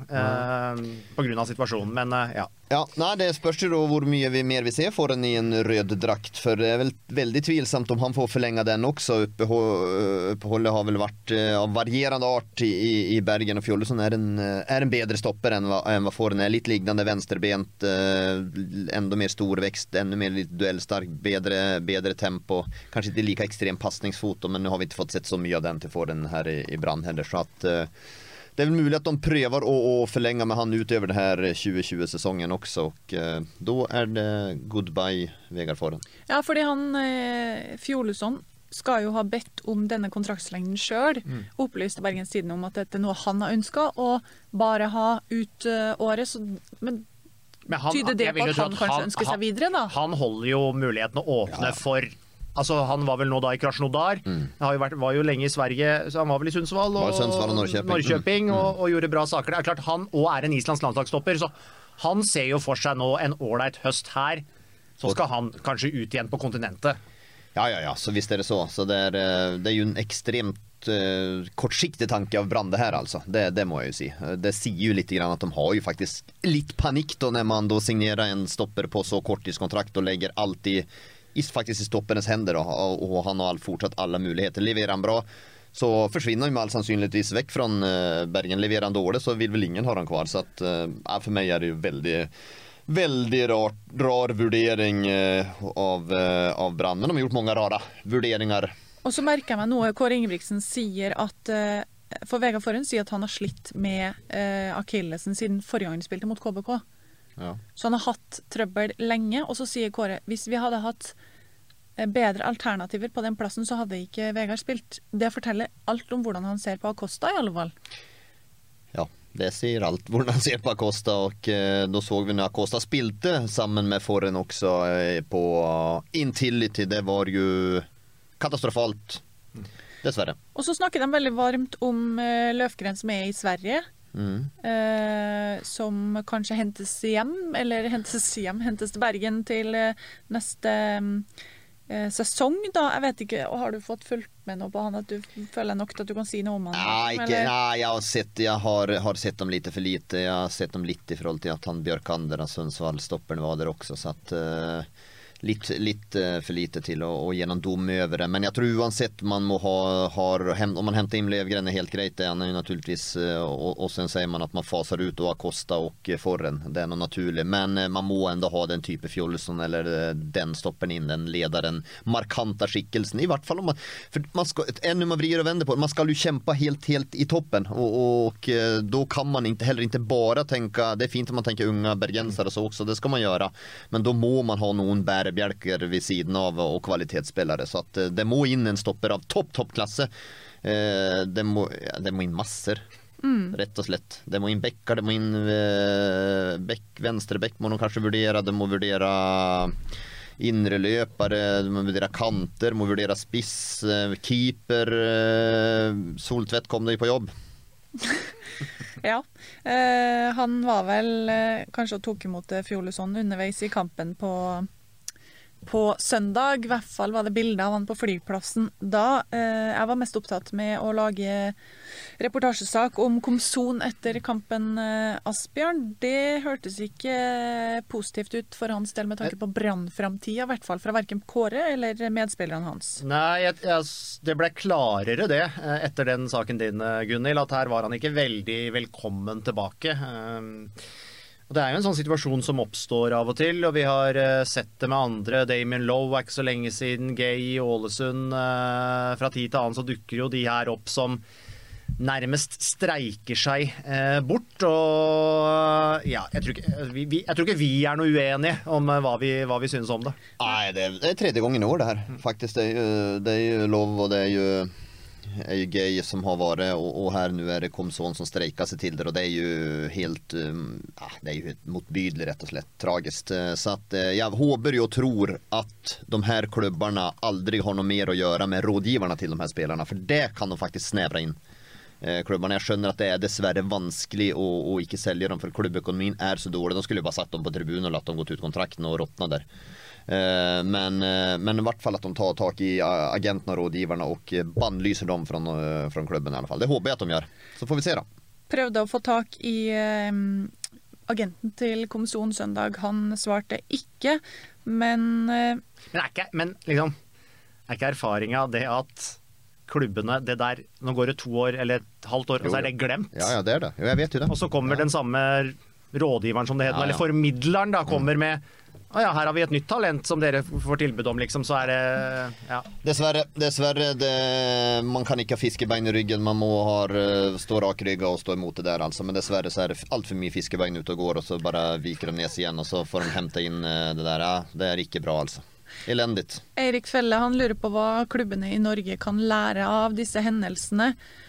[SPEAKER 4] på grunn av situasjonen, men ja.
[SPEAKER 8] Ja, nej, det spørs jo hvor mye mer vi ser for en i en rød drakt, for det vel veldig tvilsomt om han får forlenge den også. Uppehållet har vel vært av varierande art i Bergen, og Fjolusen en bedre stopper enn hva Forren er. Litt liggende vensterbent, enda mer stor vekst, enda mer duellstark, bedre tempo, kanskje ikke like ekstrem passningsfot, men nu har vi ikke fått sett så mye av den til Forren her i Brann heller, så at det är väl möjligt att de prövar att förlänga med han utöver den här 2020-säsongen också, och då är det goodbye Vegard Forren.
[SPEAKER 7] Ja, fordi han Fjoluson skal jo ha bedt om denne kontraktslengden selv, opplyste Bergens Tidende om at dette er noe han har ønsket å bare ha ut året, så, men tyder det på at han kanskje ønsker seg videre da?
[SPEAKER 4] Han holder jo muligheten å åpne for altså han var vel nå da i Krasnodar, var jo lenge i Sverige, så han var vel i Sundsvall og Norrköping og gjorde bra saker. Det klart han også en Islands landslagsstopper, så han ser jo for seg nå en ålreit høst her, så skal han kanskje ut igjen på kontinentet.
[SPEAKER 8] Ja, så visst det så. Så det är ju en extremt kortsiktig tanke av Brande här alltså. Det må jag ju si. Det säger ju lite grann att de har ju faktiskt lite panik då när man då signerar en stopper på så korttidskontrakt och lägger allt faktiskt i stopperens händer då, och han har fortsatt alla möjligheter. Levererar han bra så försvinner ju med all sannsynligtvis väck från Bergen. Levererar han dåligt så vill väl ingen ha han kvar, så att för mig är det ju väldigt rar vurdering av Branden. De har gjort många rara vurderingar.
[SPEAKER 7] Og så merker jeg meg noe Kåre Ingebrigtsen sier at for Vegard Forhen sier at han har slitt med akillesen siden forrige gang han spilte mot KBK.
[SPEAKER 8] Ja.
[SPEAKER 7] Så han har hatt trøbbel lenge, og så sier Kåre hvis vi hadde hatt bedre alternativer på den plassen så hadde ikke Vegard spilt. Det forteller alt om hvordan han ser på Acosta i alle fall.
[SPEAKER 8] Ja, det säger allt hvordan han ser på Acosta, och då såg vi när Acosta spilte sammen med Forhen också på Intility. Det var ju katastrofalt, dessverre. Og
[SPEAKER 7] så snakker de veldig varmt om Løfgren som i Sverige, som kanskje hentes til Bergen til neste sesong da. Jeg vet ikke, har du fått fulgt med noe på han, at du føler nok at du kan si noe om han?
[SPEAKER 8] Nej, jag har sett dem lite för lite. Jag har sett dem lite i forhold til at han Björkander, Sundsvall-stopperen var der også, så att lite för lite till och genom dom över det. Men jag tror uansett man må om man hämtar in Löfgren är helt grejt, det är ju naturligtvis, och sen säger man att man fasar ut och Acosta och Forhen, det är nog naturligt, men man må ändå ha den typen Fjolsson eller den stoppen in, den ledaren, markanta skickelsen i vart fall om man ska, ännu man vrider och vänder på, man ska ju kämpa helt i toppen, och då kan man inte bara tänka, det är fint om man tänker unga bergensare så också, det ska man göra, men då må man ha någon bjälkar vid sidan av och kvalitetsspelare, så att det må in en stopper av toppklasse. Det må in massor. Rätt och slett. Det må in bäckar, det må in vänsterbäck må de kanske värdera, det må värdera inre löpare, det må värdera kanter, må värdera spiss, keeper, Soltvedt kom det ju på jobb.
[SPEAKER 7] Ja, han var vel kanskje tok imot Fjolsson underveis i kampen på søndag. I hvert fall var det bilder av han på flyplassen da. Jeg var mest opptatt med å lage reportasjesak om Komson etter kampen Asbjørn. Det hørtes ikke positivt ut for hans del med tanke på brannframtida, i hvert fall fra hverken Kåre eller medspillerne hans.
[SPEAKER 4] Nei, det ble klarere det etter den saken din, Gunnhild, at her var han ikke veldig velkommen tilbake. Og det jo en sånn situasjon som oppstår av og til, og vi har sett det med andre. Damien Lowe ikke så lenge siden, Gay i Ålesund. Fra tid til annen så dukker jo de her opp som nærmest streiker seg bort, og ja, jeg tror ikke vi noe uenige om hva vi synes om det.
[SPEAKER 8] Nej, det tredje gången i år det här. Faktiskt, det ju Love och det är ju Gay som har varit, och här nu är det Komson som strejkar sig till det, och det är ju helt det är ju motbydligt rätt och slett tragiskt, så att jag hoppas ju och tror att de här klubbarna aldrig har något mer att göra med rådgivarna till de här spelarna, för det kan de faktiskt snävra in klubbarna. Jag skönner att det är dessvärre vanskelig och inte sälja dem, för klubbekonomin är så dålig. De skulle ju bara satt dem på tribunen och låt dem gå ut kontrakten och rottna där. Men i vart fall att de tar tag i agenterna och rådgivarna och bannlyser dem från klubben i alla fall. Det hoppas jag att de gör. Så får vi se då.
[SPEAKER 7] Prøvde å få tak i agenten til Komson søndag. Han svarte ikke, men
[SPEAKER 4] liksom ikke erfaringen det at klubbene, det der, nå går det 2 år eller et halvt år, og så det glemt.
[SPEAKER 8] Ja, det det. Jo, jeg vet jo det.
[SPEAKER 4] Og så kommer den samme rådgiveren som det heter, eller formidleren da, kommer med ja, her har vi et nytt talent som dere får tilbud om, liksom, så det ja.
[SPEAKER 8] Dessverre man kan ikke ha fiskebein i ryggen, man må stå rak rygga og stå imot det der, altså. Men dessverre så det alt for mye fiskebein ute og går, og så bare viker de ned seg igjen, og så får de hente inn det der. Ja, det ikke bra, altså. Elendigt.
[SPEAKER 7] Eirik Felle, han lurer på hva klubbene i Norge kan lære av disse hendelsene.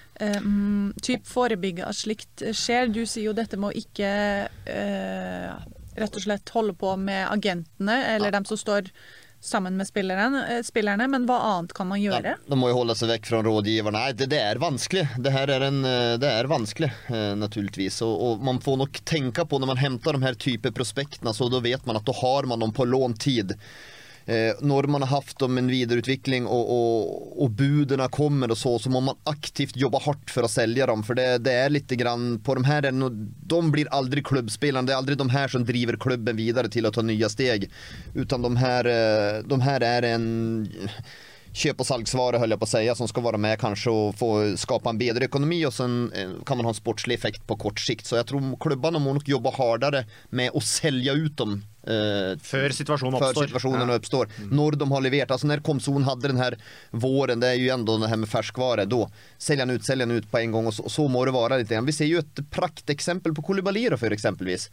[SPEAKER 7] Typ forebygge at slikt skjer. Du sier jo dette må ikke rett og slett holde på med agentene, eller dem som står sammen med spillerne, men hva annet kan man gjøre?
[SPEAKER 8] Ja, de må jo holde seg vekk fra rådgiverne. Nei, det vanskelig. Det er vanskelig, naturligvis. Og man får nok tenke på når man henter de her type prospektene, så da vet man at da har man dem på låntid. Når man har haft dem en videreutvikling og budene kommer og så må man aktivt jobbe hardt for å selge dem, for det er litt grann på de her, de blir aldri klubbspillerne, det er aldri de her som driver klubben videre til å ta nye steg, utan de her er en köp- och salgsvara höll jag på att säga, som ska vara med kanske och få skapa en bedre ekonomi, och sen kan man ha en sportslig effekt på kort sikt. Så jag tror klubbarna må nok jobba hardare med att sälja ut dem
[SPEAKER 4] før situationen
[SPEAKER 8] uppstår. Når de har levert, alltså när Komson hade den här våren, det är ju ändå det här med färskvara, då sälja den ut på en gång, och så må det vara lite grann. Vi ser ju ett praktexempel på Koulibaly för exempelvis.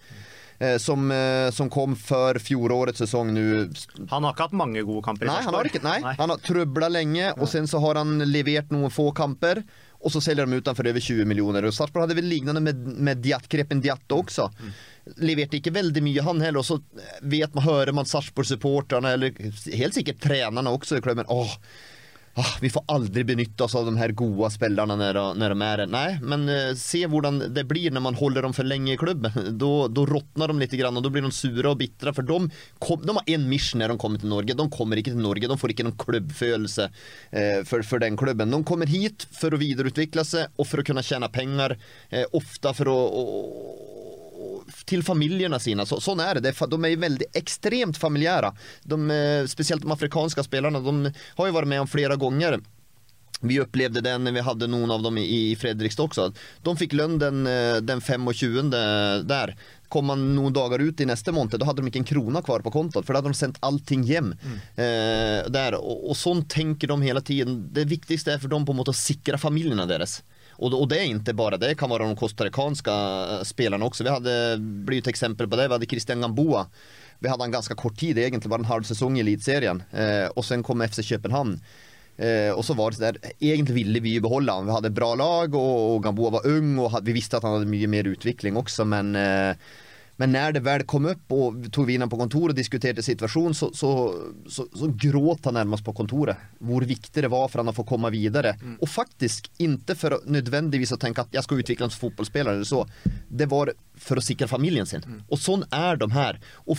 [SPEAKER 8] Som kom för fjolårets säsong nu.
[SPEAKER 4] Han har ikke hatt mange gode kamper i
[SPEAKER 8] han har trubblat länge, och sen så har han levererat några få kamper, och så säljer de utanför över 20 miljoner. Och Sarpsborg hade väl liknande med Grepen Diatto också. Leverte ikke veldig mye han heller, og så vet man, hører man Sarpsborg-supporterne, eller helt sikkert trenerne også i klubben, vi får aldri benytte oss av de her gode spillerne når de er. Nej, men se hvordan det blir når man holder dem for lenge i klubben. Då råtnar de lite grann, og då blir de sura og bittra, for de har en mission når de kommer til Norge. De kommer ikke til Norge, de får ikke noen klubbfølelse for den klubben. De kommer hit for å videreutvikle seg, og for å kunne tjene penger, ofta for å till familjerna sina. Sån är det. De är väldigt extremt familjära. Speciellt de afrikanska spelarna, de har ju varit med om flera gånger. Vi upplevde det när vi hade någon av dem i Fredrikstad också. De fick lön den 25 där. Kom man några dagar ut i nästa månad, då hade de inte en krona kvar på kontot, för då hade de sänt allting hem där. Och sånt tänker de hela tiden. Det viktigaste är för dem på något att sikra familjerna deras. Och det är inte bara det, kan vara de kostarikanska spelarna också. Vi hade blivit ett exempel på det. Vi hade Christian Gamboa. Vi hade en ganska kort tid, egentligen bara en halv säsong i elitserien. Och sen kom FC Köpenhamn. Och så var det där, egentligen ville vi ju behålla honom. Vi hade bra lag, och Gamboa var ung, och vi visste att han hade mycket mer utveckling också, men när det väl kom upp och tog vi in på kontoret och diskuterade situation, så gråt han närmast på kontoret. Hur viktigt det var för han att få komma vidare. Och faktiskt inte för att nödvändigtvis att tänka att jag ska utvecklas som fotbollsspelare eller så. Det var för att sikra familjen sin. Och sån är de här. Och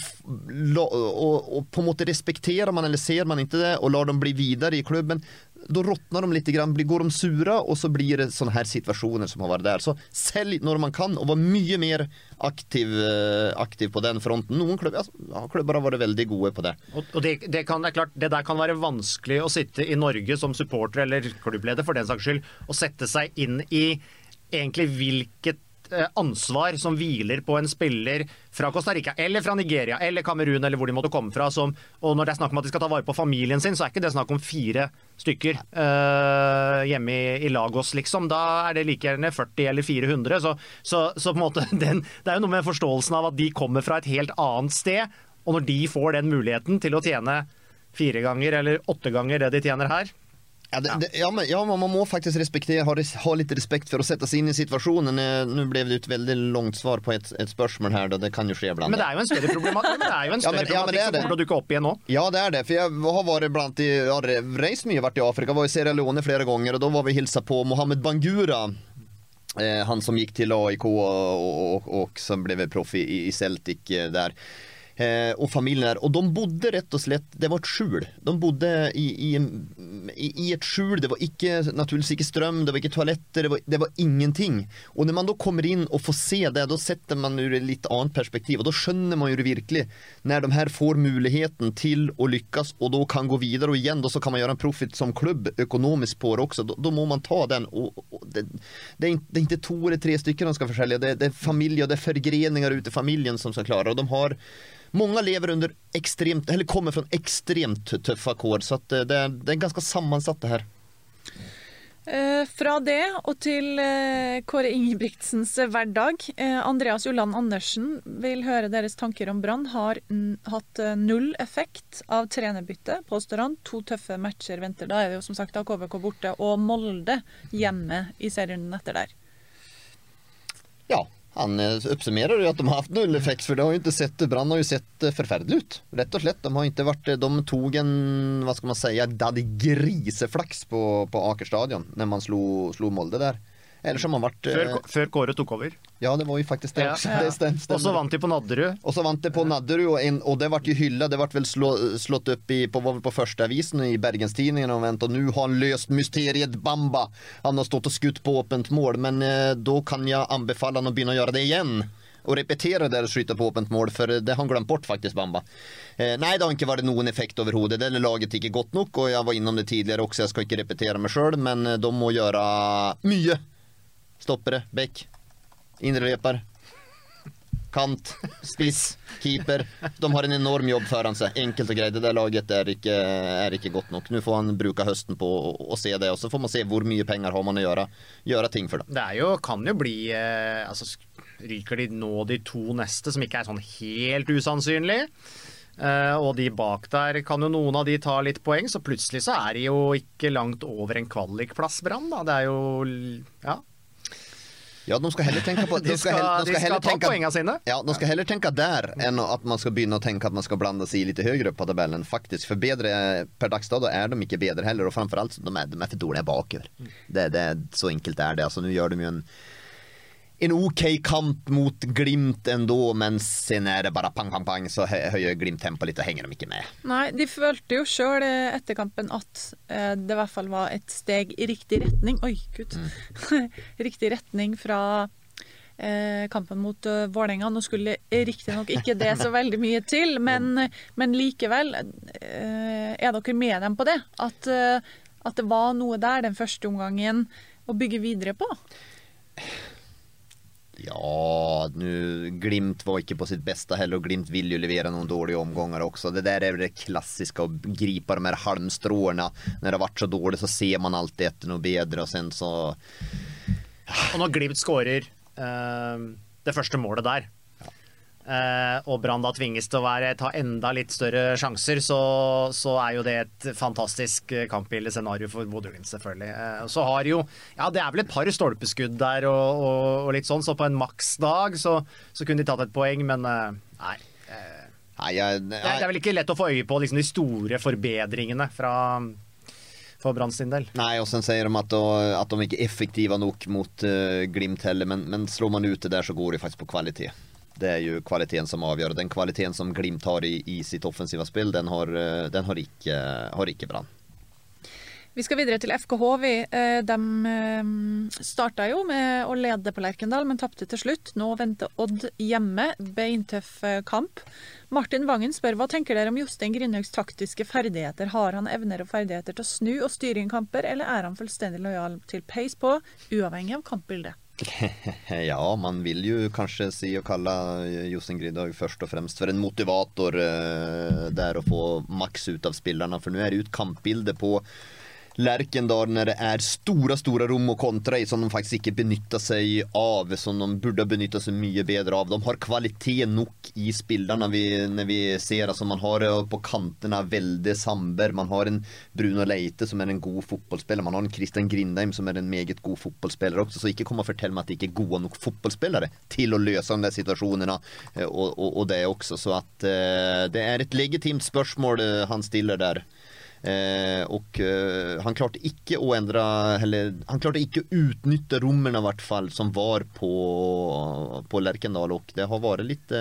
[SPEAKER 8] på något sätt respekterar man eller ser man inte det och låter dem bli vidare i klubben, då rottnar de lite grann, går de sura, och så blir det såna här situationer som har varit där. Så sälj när man kan, och var mycket mer aktiv på den fronten. Noen klubber har varit väldigt gode på det.
[SPEAKER 4] Og det er klart, det der kan være vanskelig å sitte i Norge som supporter eller klubbleder for den saks skyld, og sette seg inn i egentlig hvilket ansvar som hviler på en spiller fra Costa Rica, eller fra Nigeria, eller Kamerun, eller hvor de måtte komme fra, og når det er snakk om at de skal ta vare på familien sin, så er ikke det snakk om 4 stykker hjemme i Lagos, liksom. Da er det like gjerne 40 eller 400, så på en måte, det er jo noe med forståelsen av at de kommer fra et helt annet sted, og når de får den muligheten til å tjene 4 ganger eller 8 ganger det de tjener her.
[SPEAKER 8] Man må faktisk ha litt respekt for å sette seg inn i situasjonen. Nu blev det et veldig langt svar på et spørsmål her, det kan jo skje ibland.
[SPEAKER 4] Men det er jo en større problematikk, som kommer til å dukke opp igjen nå.
[SPEAKER 8] Ja, det er det, for jeg har vært blant reist mye, vært i Afrika, var i Sierra Leone flere ganger, og da var vi hilsa på Mohamed Bangura, han som gikk til AIK og som blev proff i Celtic der. Och familjen där, och de bodde rätt och slett, det var ett skjul. De bodde i ett skjul, det var naturligtvis inte ström, det var inte toaletter, det var ingenting. Och när man då kommer in och får se det, då sätter man ur ett lite annat perspektiv, och då skönner man ju det virkelig när de här får möjligheten till att lyckas, och då kan gå vidare, och igen då så kan man göra en profit som klubb ekonomiskt på det också. Då må man ta den, och det är inte 2 eller 3 stycken de ska försälja, det är familj och det är förgreningar ute i familjen som ska klara, och de har många lever under extremt, eller kommer från extremt tuffa kår, så att det är ganska sammansatt det här.
[SPEAKER 7] Fra det og til Kåre Ingebrigtsens hverdag. Andreas Ulland Andersen vil høre deres tanker om Brann. Har hatt 0 effekt av trenerbytte, påstår han. 2 tøffe matcher venter. Da er det jo som sagt KBK borte og Molde hjemme i serien etter der.
[SPEAKER 8] Ja. Han uppsummerar ju att de har haft null effekt, för det har ju inte sett, Brann har ju sett förfärligt ut. Rätt och slett, de har inte varit, de tog en, vad ska man säga, daddy griseflax på Akerstadion när man slog Molde där. Eller som har varit
[SPEAKER 4] før Kåre tok over.
[SPEAKER 8] Ja, det var ju faktiskt det också. Det stämmer.
[SPEAKER 4] Och så vant de på Nadderud.
[SPEAKER 8] Och så vant de på Nadderud och det vart ju hylla, det vart väl slått upp på första avisen i Bergenstidningen och nu har han löst mysteriet Bamba. Han har stått och skutt på öppet mål, men då kan jag anbefalla honom att börja göra det igen. Och repetera det och skjuta på öppet mål, för det har han glömt bort faktiskt, Bamba. Nej, det har inte varit någon effekt överhuvud. Det laget inte gott nog, och jag var innom det tidigare också, jag ska inte repetera mig själv, men de må göra mycket. Stoppere, bäck, inreløper, kant, spiss, keeper. De har en enorm jobb foran seg. Enkelt og greit. Det der laget er ikke godt nok. Nå får han bruke høsten på å se det, og så får man se hvor mye penger har man å gjøre ting for det.
[SPEAKER 4] Det er jo, kan jo bli altså, ryker de nå de to neste, som ikke er sånn helt usannsynlig. Og de bak der kan jo noen av de ta litt poeng, så plutselig så er de jo ikke langt over en kvalikplass, Brann da. Det er jo, ja.
[SPEAKER 8] Ja, de ska heller tänka på
[SPEAKER 4] de ska ta poängen sina.
[SPEAKER 8] Ja, de ska heller tänka där än att man ska börja tänka att man ska blanda sig lite högre upp på tabellen faktiskt. För bedre per dagsdag då är de inte bedre heller, och framförallt de är för dåliga bakover. Det så enkelt är det. Alltså nu gör de ju en okej kamp mot Glimt ändå, men sen är det bara pang så höjer Glimt tempo lite och hänger de inte med.
[SPEAKER 7] Nej, de følte jo selv etter kampen at det i hvert fall var et steg i riktig retning. Oi, gud. Riktig retning fra kampen mot Vålerenga. Nå skulle riktig nok ikke det så veldig mye til, men likevel er dere med dem på det? At det var noe der den første omgangen å bygge videre på?
[SPEAKER 8] Ja, nu Glimt var inte på sitt bästa heller, och Glimt vill ju leverera någon dåliga omgångar också. Det där är det klassiska, att gripa de här halmstrårna. När det har varit så dåligt så ser man alltid efter något bedre, och sen så...
[SPEAKER 4] Och när Glimt skårer det första målet där, og Brann da tvinges til å ta enda litt større sjanser, så er jo det et fantastisk kampbilde-scenario for Bodø-Glimt selvfølgelig. Så har jo, ja, det er vel et par stolpeskudd der og litt sånn, så på en maksdag så kunne de tatt et poeng, men nei. Det er vel ikke lett å få øye på liksom, de store forbedringene for Brann sin del.
[SPEAKER 8] Nej, och sen säger de att de inte är effektiva nog mot Glimt heller, men slår man ut det där så går det faktiskt på kvalitet. Det är ju kvaliteten som avgör. Den kvaliteten som Glimt har i sitt offensiva spel, den har ikke Brann.
[SPEAKER 7] Vi skal videre til FKH. De startet jo med å lede på Lerkendal, men tappte til slutt. Nå venter Odd hjemme, beintøff kamp. Martin Vangen spør, hva tenker dere om Jostein Grindhaugs taktiske ferdigheter? Har han evner og ferdigheter til å snu og styre inn kamper, eller er han fullstendig lojal til pace på, uavhengig av kampbildet?
[SPEAKER 8] Ja, man vill ju kanske se och kalla Jostein Grindhaug först och främst för en motivator där och få max ut av spelarna, för nu är det ju ett kampbilder på Lerkendal när det är stora rom och kontra i som de faktiskt inte benyttar sig av, som de borde benytta sig mycket bättre av. De har kvalitet nog i spelarna när vi ser, alltså man har på kanterna väldigt Samber, man har en Bruno Leite som är en god fotbollsspelare, man har en Christian Grindheim som är en meget god fotbollsspelare också, så inte komma och fortälla mig att det inte är goda nog fotbollsspelare till att lösa de där situationerna och det också, så att det är ett legitimt spörsmål han stiller där. Och han klarte ikke å endre, eller han klarte ikke å utnytte rommene i hvert fall som var på Lerkendal, och det har varit lite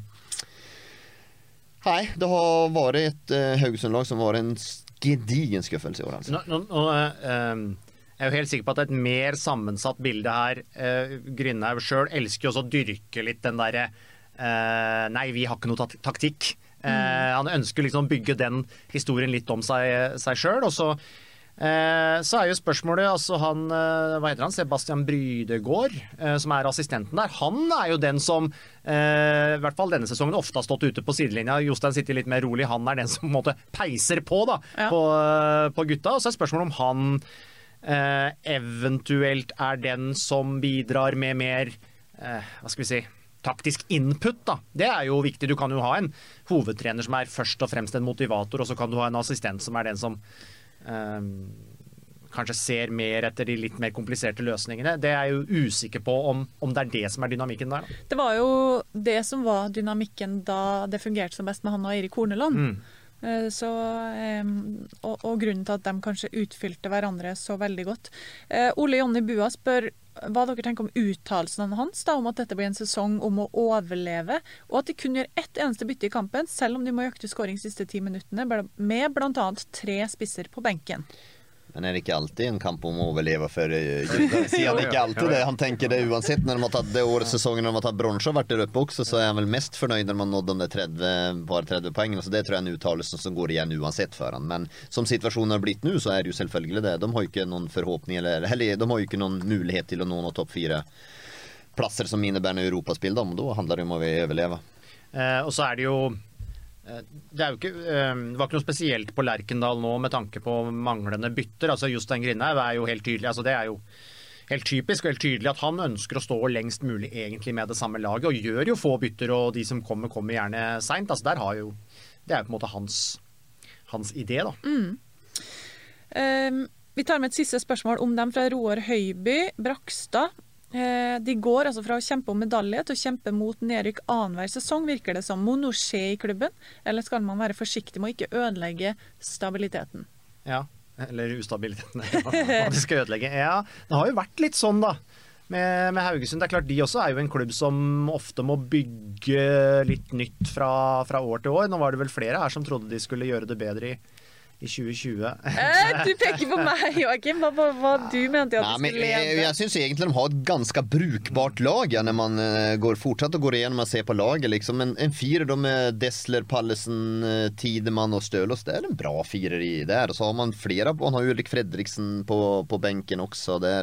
[SPEAKER 8] nej, det har varit ett Haugesund-lag som var en gedigen skuffelse i år altså.
[SPEAKER 4] Jeg er jo helt sikker på at det er et mer sammensatt bilde her. Grindhaug selv elsker jo også å dyrke litt den der nei, vi har ikke noe taktikk. Han ønsker liksom bygge den historien litt om seg selv, og så er jo spørsmålet, altså han, hva heter han, Sebastian Brydegård, som er assistenten der, han er jo den som i hvert fall denne sesongen ofte har stått ute på sidelinja. Jostein sitter litt mer rolig, han er den som på en måte peiser på da, ja. på gutta, og så er spørsmålet om han eventuelt er den som bidrar med mer, hva skal vi si, taktisk input da. Det er jo viktig. Du kan jo ha en hovedtrener som er først og fremst en motivator, og så kan du ha en assistent som er den som kanskje ser mer etter de litt mer kompliserte løsningene. Det er jeg jo usikker på om det er det som er dynamikken der. Da.
[SPEAKER 7] Det var jo det som var dynamikken da det fungerte som best med han og Eirik Horneland. Og grunnen til at de kanskje utfylte hverandre så veldig godt. Ole Jonny Bua spør hva dere tenker om uttalelsene hans da, om at dette blir en sesong om å overleve, og at de kun gjør ett eneste bytte i kampen, selv om de må jakte skåring siste 10 minuttene, med blant annet 3 spisser på benken.
[SPEAKER 8] Men är det ikke alltid en kamp om å overleve for Gudar? Sier han ikke alltid det? Han tenker det uansett når de har tatt det årets sesongen, når de har tatt bronse og vært der oppe også, så er han vel mest fornøyd når man nådde de 30 poengene, så det tror jeg er en uttalelse som går igjen uansett for han. Men som situasjonen har blitt nå, så er det jo selvfølgelig det. De har jo ikke noen forhåpning, eller de har jo ikke noen mulighet til å nå noen topp 4 plasser som innebærer noe europaspill, og da handler det om å overleve.
[SPEAKER 4] Og så er det jo det var ikke noe spesielt på Lerkendal nå med tanke på manglende bytter. Altså Jostein Grindhaug er jo helt tydelig, altså det er jo helt typisk og helt tydelig at han ønsker å stå lengst mulig egentlig med det samme laget, og gjør jo få bytter, og de som kommer gjerne sent. Altså der har jo, det er jo på en måte hans idé da.
[SPEAKER 7] Vi tar med et siste spørsmål om dem fra Roar Høiby Brakstad. De går altså fra å kjempe om medalje til å kjempe mot nedrykk annenhver sesong, virker det som. Må noe skje i klubben, eller skal man være forsiktig med å ikke ødelegge stabiliteten?
[SPEAKER 4] Ja, eller ustabiliteten, hva de skal ødelegge. Ja, det har jo vært litt sånn da, med Haugesund. Det er klart, de også er jo en klubb som ofte må bygge litt nytt fra år til år. Nå var det vel flere her som trodde de skulle gjøre det bedre i 2020.
[SPEAKER 7] Du peker på meg, Joakim. Hva du mente at du skulle lede?
[SPEAKER 8] Jeg synes egentlig de har et ganske brukbart lag når man fortsatt går igjennom og ser på laget. Liksom. En 4 de med Dessler, Pallesen, Tidemann og Stølås, det er en bra 4 i der. Og så har man flere, man har Ulrik Fredriksen på benken også der.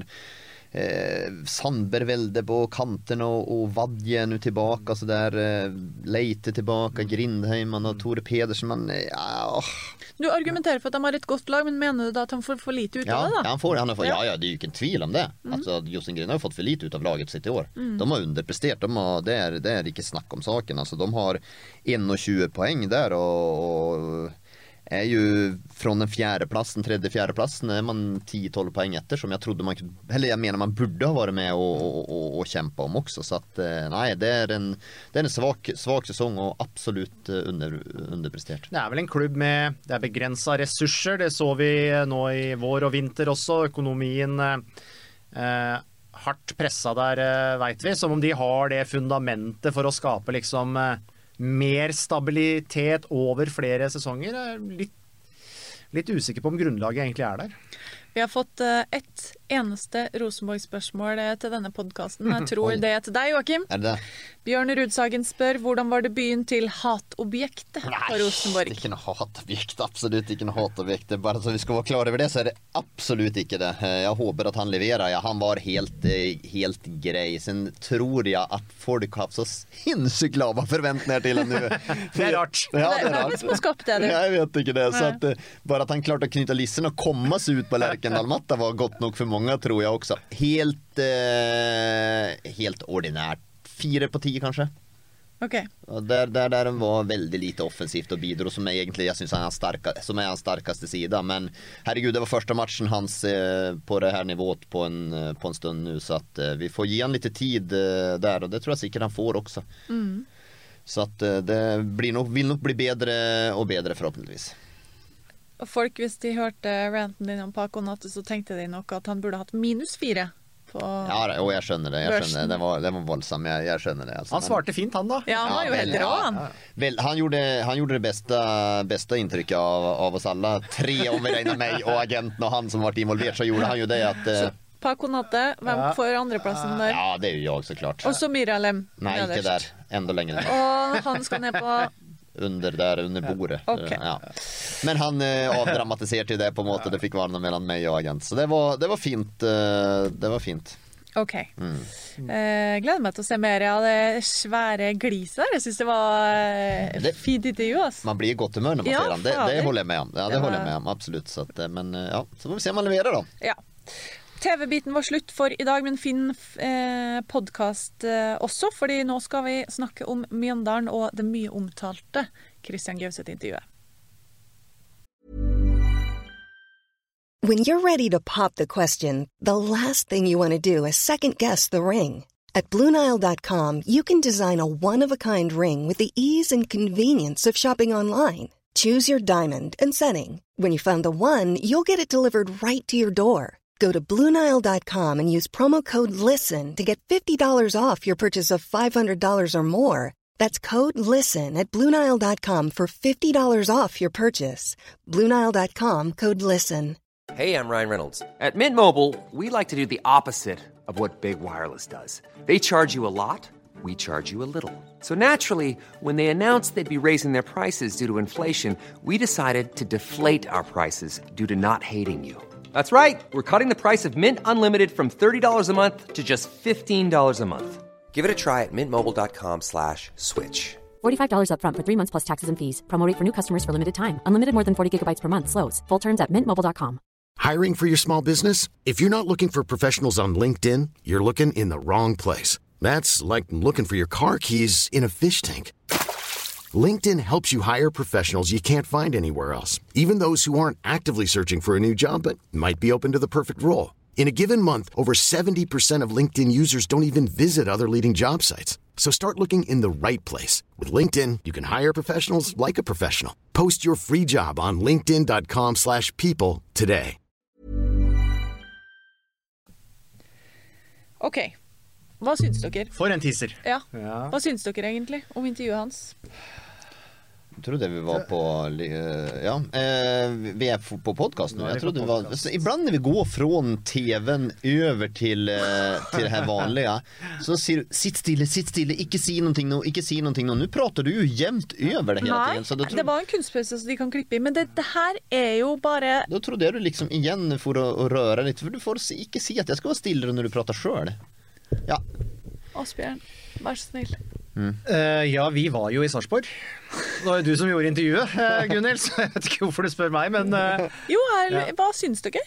[SPEAKER 8] Sandberg välde på kanten och Vadje nu tillbaka så där Leite tillbaka, Grindheim och Tore Pedersen men ja.
[SPEAKER 7] Du argumenterer for at de har et godt lag, men mener du da at han får for lite ut av det da?
[SPEAKER 8] Han får, ja, det är ju ingen tvil om det. Alltså Jostein Grindhaug har fått för lite ut av laget sitt i år. De har underpresterat, det är inte snack om saken. Alltså de har 21 poäng där och är ju från den 4:e platsen, 3:e, 4:e platsen är man 10-12 poäng efter som jag trodde jag menar man borde ha varit med och kämpa om också så att nej det är en svag säsong och absolut underpresterat. Det är
[SPEAKER 4] väl en klubb med det är begränsade resurser, det så vi nå i vår och vinter också, ekonomin hardt pressa där vet vi, som om de har det fundamentet för att skapa liksom mer stabilitet over flere sesonger. Litt usikker på om grunnlaget egentlig er der.
[SPEAKER 7] Vi har fått ett eneste Rosenborg-spørsmål til denne podcasten. Jeg tror det er til deg, Joakim.
[SPEAKER 8] Er det?
[SPEAKER 7] Bjørn Rudsagen spør, hvordan var debuten til hatobjektet på Rosenborg?
[SPEAKER 8] Nei, ikke noe hatobjekt, absolutt ikke noe hatobjekt. Bare så vi skal være klare over det, så er det absolutt ikke det. Jeg håper at han leverer. Ja, han var helt grei. Sen tror jeg at folk har så sinnssykt lave forventninger til han nu.
[SPEAKER 4] Det er rart.
[SPEAKER 8] Ja, det er rart.
[SPEAKER 7] Hvem som skapte det?
[SPEAKER 8] Jeg vet ikke det. Så at, bare at han klarte å knyte lissen og komme seg ut på Lerkendal-matta var godt nok for mange, tror jeg også. Helt ordinært. 4 på 10 kanskje.
[SPEAKER 7] Okay.
[SPEAKER 8] Der den var veldig lite offensivt og bidro som egentlig jeg synes som er hans starkaste sida, men herregud det var første matchen hans på det her nivået på en stund nu, så at vi får gi han litt tid der, og det tror jeg sikkert han får også. Så at det vil nok bli bedre og bedre forhåpentligvis.
[SPEAKER 7] Og folk, hvis de hørte ranten din om Paco Natte, så tenkte de nok at han burde hatt -4 på
[SPEAKER 8] ja, og jeg skjønner det. Det var voldsom, jeg skjønner det. Altså.
[SPEAKER 4] Han svarte fint, han da.
[SPEAKER 7] Ja, han var jo helt rå, han.
[SPEAKER 8] Vel, han gjorde det beste inntrykket av oss alle. 3 om vi regner meg og agenten og han som var involvert, så gjorde han jo det at...
[SPEAKER 7] Paco Natte, hvem får andreplassen der?
[SPEAKER 8] Ja, det er jo jeg, så klart.
[SPEAKER 7] Og så Miralem.
[SPEAKER 8] Nei, ikke der. Enda lenger.
[SPEAKER 7] Og han skal ned på...
[SPEAKER 8] under bordet.
[SPEAKER 7] Okay.
[SPEAKER 8] Ja. Men han avdramatiserte det på en måte, det fikk være noe mellom meg og agent. Så det var fint. Det var fint.
[SPEAKER 7] Ok. Gleder meg til å se mer av det svære gliset der. Jeg synes det var fint intervju. Altså.
[SPEAKER 8] Man blir i godt humør når man ser han. Det holder jeg med om. Ja, det holder jeg med om, absolutt. Så, men ja, så får vi se om han leverer da.
[SPEAKER 7] Ja. TV-biten var slutt for i dag, men finn podcast også, fordi nå skal vi snakke om Mjøndalen og det mye omtalte Christian Gauseth-intervjuet.
[SPEAKER 1] When you're ready to pop the question, the last thing you want to do is second-guess the ring. At BlueNile.com, you can design a one-of-a-kind ring with the ease and convenience of shopping online. Choose your diamond and setting. When you find the one, you'll get it delivered right to your door. Go to BlueNile.com and use promo code LISTEN to get $50 off your purchase of $500 or more. That's code LISTEN at BlueNile.com for $50 off your purchase. BlueNile.com, code LISTEN.
[SPEAKER 9] Hey, I'm Ryan Reynolds. At Mint Mobile, we like to do the opposite of what Big Wireless does. They charge you a lot, we charge you a little. So naturally, when they announced they'd be raising their prices due to inflation, we decided to deflate our prices due to not hating you. That's right. We're cutting the price of Mint Unlimited from $30 a month to just $15 a month. Give it a try at mintmobile.com/switch.
[SPEAKER 10] $45 up front for 3 months plus taxes and fees. Promo rate for new customers for limited time. Unlimited more than 40 gigabytes per month. Slows full terms at mintmobile.com.
[SPEAKER 3] Hiring for your small business? If you're not looking for professionals on LinkedIn, you're looking in the wrong place. That's like looking for your car keys in a fish tank. LinkedIn helps you hire professionals you can't find anywhere else, even those who aren't actively searching for a new job but might be open to the perfect role. In a given month, over 70% of LinkedIn users don't even visit other leading job sites. So start looking in the right place. With LinkedIn, you can hire professionals like a professional. Post your free job on linkedin.com/people today.
[SPEAKER 7] Ok, hva syns dere?
[SPEAKER 4] For en teaser.
[SPEAKER 7] Ja, hva syns dere egentlig om intervjuet hans?
[SPEAKER 8] Jag trodde vi var på vi är på podcast nu. Jag trodde vi var ibland när vi går från TV:n över till det här vanliga så ser du sitt stille, inte si någonting nå. Nu pratar du ju jämt över det hela tiden så då
[SPEAKER 7] det var en kunstpause så de kan klippa i men det här är ju bara
[SPEAKER 8] då trodde jag du liksom igen får att röra lite för du får inte se att jag ska vara stillare när du pratar själv. Ja.
[SPEAKER 7] Asbjørn, vær så snill.
[SPEAKER 4] Ja, vi var jo i Sarpsborg. Det var jo du som gjorde intervjuet, Gunnhild, så jeg vet ikke hvorfor du spør meg, men
[SPEAKER 7] Jo, hva syns dere?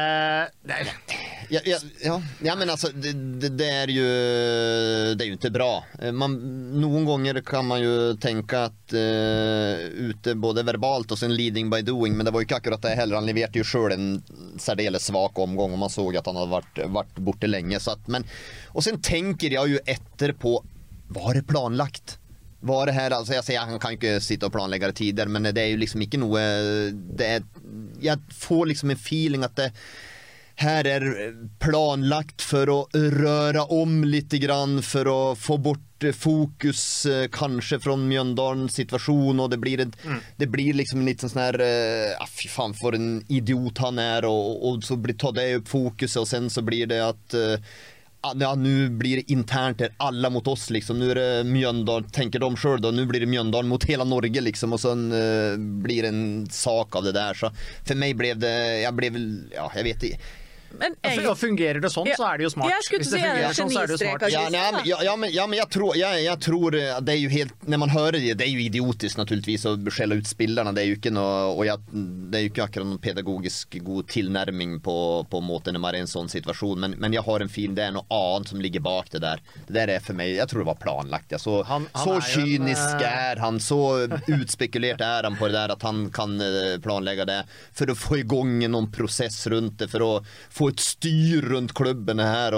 [SPEAKER 8] Ja, men alltså det är ju inte bra. Någon gånger kan man ju tänka att ute både verbalt och sen leading by doing, men det var ju inte akkurat det heller. Han levererade ju själv en särdeles svag omgång och man såg att han hade varit borta länge så att, men och sen tänker jag ju efter på var det planlagt? Var det här alltså jag säger han kan ju inte sitta och planlägga det tider men det är ju liksom inte något jag får liksom en feeling att det här är planlagt för att röra om lite grann för att få bort fokus kanske från Mjøndalens situation och det blir liksom en liten sån här fy fan för en idiot han är och så tar det upp fokus och sen så blir det att ja, nu blir det internt alla mot oss liksom. Nu är det Mjøndalen, tänker de själv då. Nu blir det Mjøndalen mot hela Norge liksom och sen blir det en sak av det där så för mig blev det jag vet inte.
[SPEAKER 7] Men
[SPEAKER 4] alltså, fungerer det sånn, så er det jo smart.
[SPEAKER 7] Hvis det fungerer sånn, så er det jo smart.
[SPEAKER 8] Men jag tror det är ju helt när man hör det är ju idiotiskt naturligtvis att skälla ut spelarna. Det är ju inte det är ju inte akkurat någon pedagogisk god tillnärmning på måten när man är i en sån situation men jag har en film det är något annat som ligger bak det där. Det där är för mig jag tror det var planlagt. Så kynisk är han så utspekulerat är han på det där att han kan planlägga det för att få igång någon process runt det för att få ett styr runt klubben här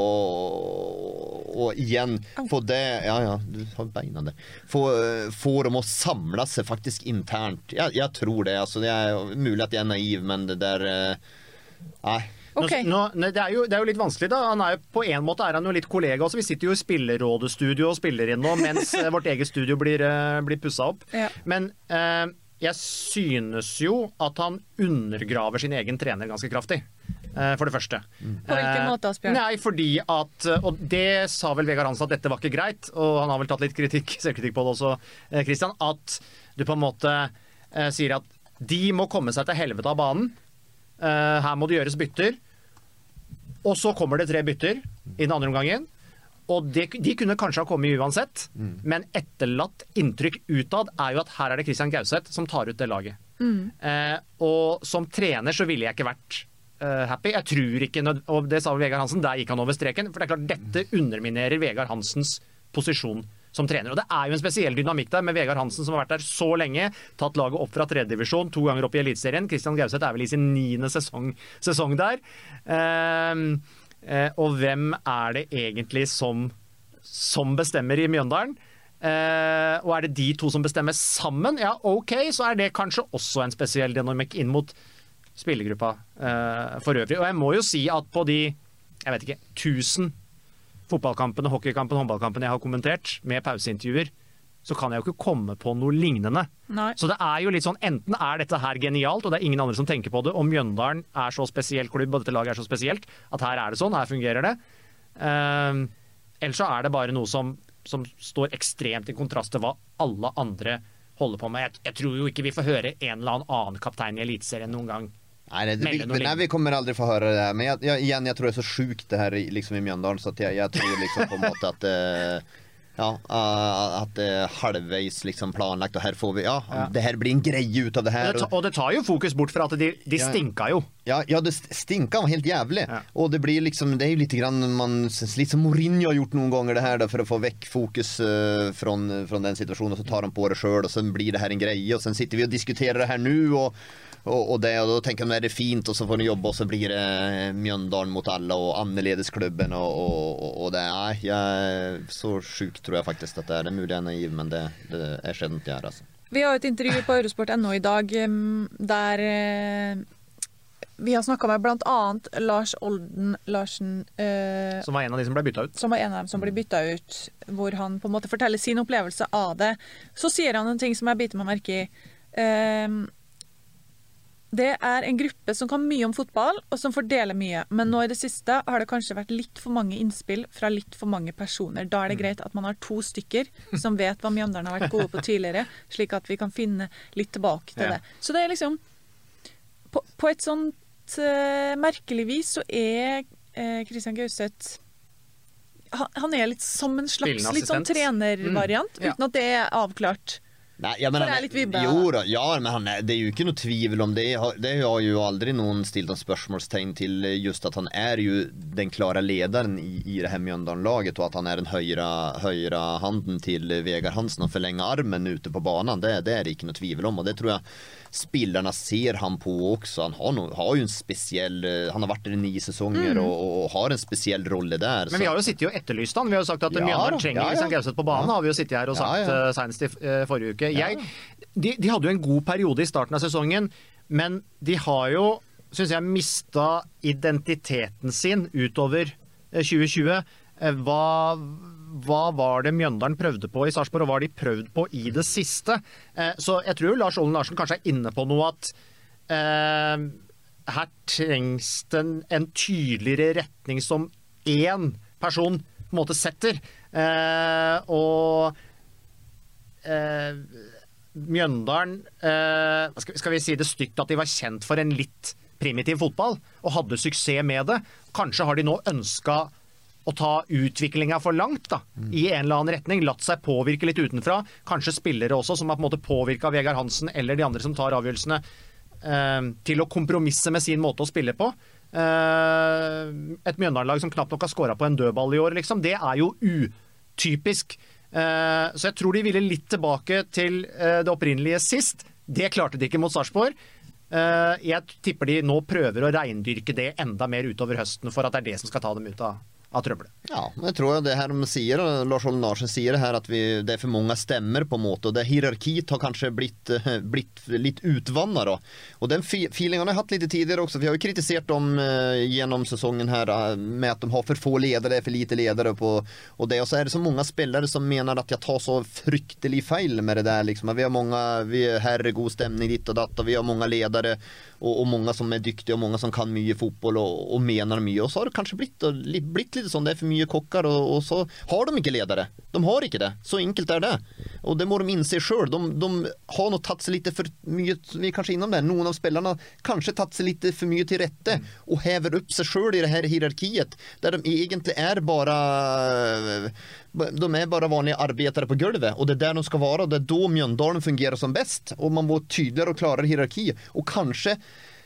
[SPEAKER 8] och igen få det du har benen där. Få dem att samla sig faktiskt internt. Jag tror det alltså det är möjligt att jag är naiv men det där nej.
[SPEAKER 4] Okay. Det er jo litt vanskelig da. Han er jo, på en måte er han jo litt kollega også. Vi sitter jo i spillerrådestudio og spiller inn nå mens vårt eget studio blir pusset opp. Ja. Men jeg synes jo at han undergraver sin egen trener ganske kraftig. For det første.
[SPEAKER 7] På hvilken måte, Asbjørn?
[SPEAKER 4] Nei, fordi at, og det sa vel Vegard Hansen at dette var ikke greit, og han har vel tatt litt selvkritikk på det også, Christian, at du på en måte sier at de må komme seg til helvete av banen. Her må det gjøres bytter. Og så kommer det 3 bytter i den andre omgangen. Og de kunne kanskje ha kommet uansett, men etterlatt inntrykk utad er jo at her er det Christian Gauseth som tar ut det laget. Og som trener så ville jeg ikke vært happy. Jeg tror ikke, og det sa Vegard Hansen, der gikk han over streken, for det er klart dette underminerer Vegard Hansens posisjon som trener. Og det jo en spesiell dynamikk der med Vegard Hansen som har vært der så lenge, tatt laget opp fra 3. divisjon, 2 ganger opp i Eliteserien. Christian Gauseth vel i sin 9. sesong der. Og hvem det egentlig som bestemmer i Mjøndalen? Og det de to som bestemmer sammen? Ja, ok, så det kanskje også en spesiell dynamikk inn mot spillergruppa for øvrig. Og jeg må jo si at på de, jeg vet ikke, 1000 fotballkampene, hockeykampene, håndballkampene jeg har kommentert med pauseintervjuer, så kan jeg jo ikke komme på noe lignende.
[SPEAKER 7] Nei. Så
[SPEAKER 4] det jo litt sånn, enten dette her genialt, og det ingen andre som tenker på det, og Mjøndalen så spesiell klubb, og dette laget så spesielt, at her det sånn, her fungerer det. Ellers så det bare noe som står ekstremt i kontrast til hva alle andre holder på med. Jeg tror jo ikke vi får høre en eller annen kaptein i Eliteserien noen gang.
[SPEAKER 8] Nej, vi kommer aldrig få höra det där. Men jag tror det så sjukt det här liksom i Mjøndalen, så att jag tror liksom på något att att det halvveis liksom planlagt, och här får vi det här blir en grej ut av det här.
[SPEAKER 4] Och det tar ju fokus bort för att de stinker ju.
[SPEAKER 8] Ja, det stinker helt jävligt. Och det blir liksom, det ju lite grann lite som Mourinho har gjort någon gånger det här då, för att få väck fokus från den situationen, och så tar de på det själv och sen blir det här en grej, och sen sitter vi och diskuterar det här nu och då tänker de det fint, och så får de jobba, och så blir det Mjøndalen mot alla och annerledesklubben och det så sjukt tror jag faktiskt att det är mulig jag naiv, men det skjedde inte här alltså.
[SPEAKER 7] Vi har ett intervju på Eurosport.no idag där vi har snakket med blant annet Lars Olden Larsen
[SPEAKER 4] som var en av de som ble byttet ut.
[SPEAKER 7] Som var en av dem som ble byttet ut, hvor han på en måte forteller sin opplevelse av det. Så sier han en ting som jeg biter meg merke i. Det en gruppe som kan mye om fotball, og som fordeler mye. Men nå i det siste har det kanskje vært litt for mange innspill fra litt for mange personer. Da det greit at man har 2 stykker som vet hva Mjøndalen har vært gode på tidligere, slik at vi kan finne litt tilbake til det. Så det liksom, på et sånt merkelig vis så Christian Gauseth, han litt som en slags litt sånn trenervariant, uten at det avklart.
[SPEAKER 8] Nej, jag menar, jo då, ja, men det ju inte något tvivel om det. Det har ju aldrig någon stilt någon spörsmålstegn till, just att han ju den klara ledaren i det här Mjøndalen-laget, och att han den höjra handen till Vegard Hansen och förlänga armen ute på banan. Det det inte något tvivel om, och det tror jag spelarna ser han på också. Han har ju en speciell, han har varit där i 9 säsonger och har en speciell roll där.
[SPEAKER 4] Men vi har ju sittit och etterlyst han. Vi har sagt att Mjøndalen trenger Christian Gauseth på banen. Har vi ju sittit här och sagt senest i forrige uke. De hadde jo en god periode i starten av sesongen, men de har jo, synes jeg, mistet identiteten sin utover 2020. Hva var det Mjøndalen prøvde på i Sarpsborg, og hva har de prøvd på i det siste? Så jeg tror Lars Olden Larsen kanskje inne på noe at her trengs det en tydeligere retning som en person på en måte setter. Og Mjøndalen, skal vi si det stygt, at de var kjent for en litt primitiv fotball, og hadde suksess med det. Kanskje har de nå ønsket å ta utviklingen for langt da, i en eller annen retning, latt seg påvirke litt utenfra, kanskje spillere også som har på en måte påvirket Vegard Hansen eller de andre som tar avgjørelsene til å kompromisse med sin måte å spille på. Et Mjøndalen-lag som knapt nok har skåret på en dødball i år, liksom, det jo utypisk. Så jeg tror de ville litt tilbake til det opprinnelige sist. Det klarte de ikke mot Sarpsborg. Jeg tipper de nå prøver å reindyrke det enda mer utover høsten, for at det det som skal ta dem ut av trøbbel.
[SPEAKER 8] Ja, jeg tror det her de sier, Lars Olden Larsen sier det her, at det for mange stemmer på en måte, og det hierarkiet har kanskje blitt litt utvannet da. Og den feelingen har jeg hatt litt tidligere også. Vi har jo kritisert dem gjennom sesongen her med at de har for få ledere, for lite ledere på, og det, og så det så mange spillere som mener at jeg tar så fryktelig feil med det der liksom. Vi har god stemning ditt og datt, og vi har mange ledere og mange som dyktige, og mange som kan mye fotball og mener mye, og så har det kanskje blitt litt sånn, det for mye kokker, og så har de ikke ledere. De har ikke det. Så enkelt det. Og det må de innse selv. De har nok tatt seg litt for mye, vi kanskje innom det, noen av spillerne kanskje tatt seg litt for mye til rette, og hever opp seg selv i det her hierarkiet, der de egentlig bare vanlige arbetare på gulvet, og det der de skal være, og det da Mjøndalen fungerer som best, og man må tydeligere og klarere hierarki, og kanskje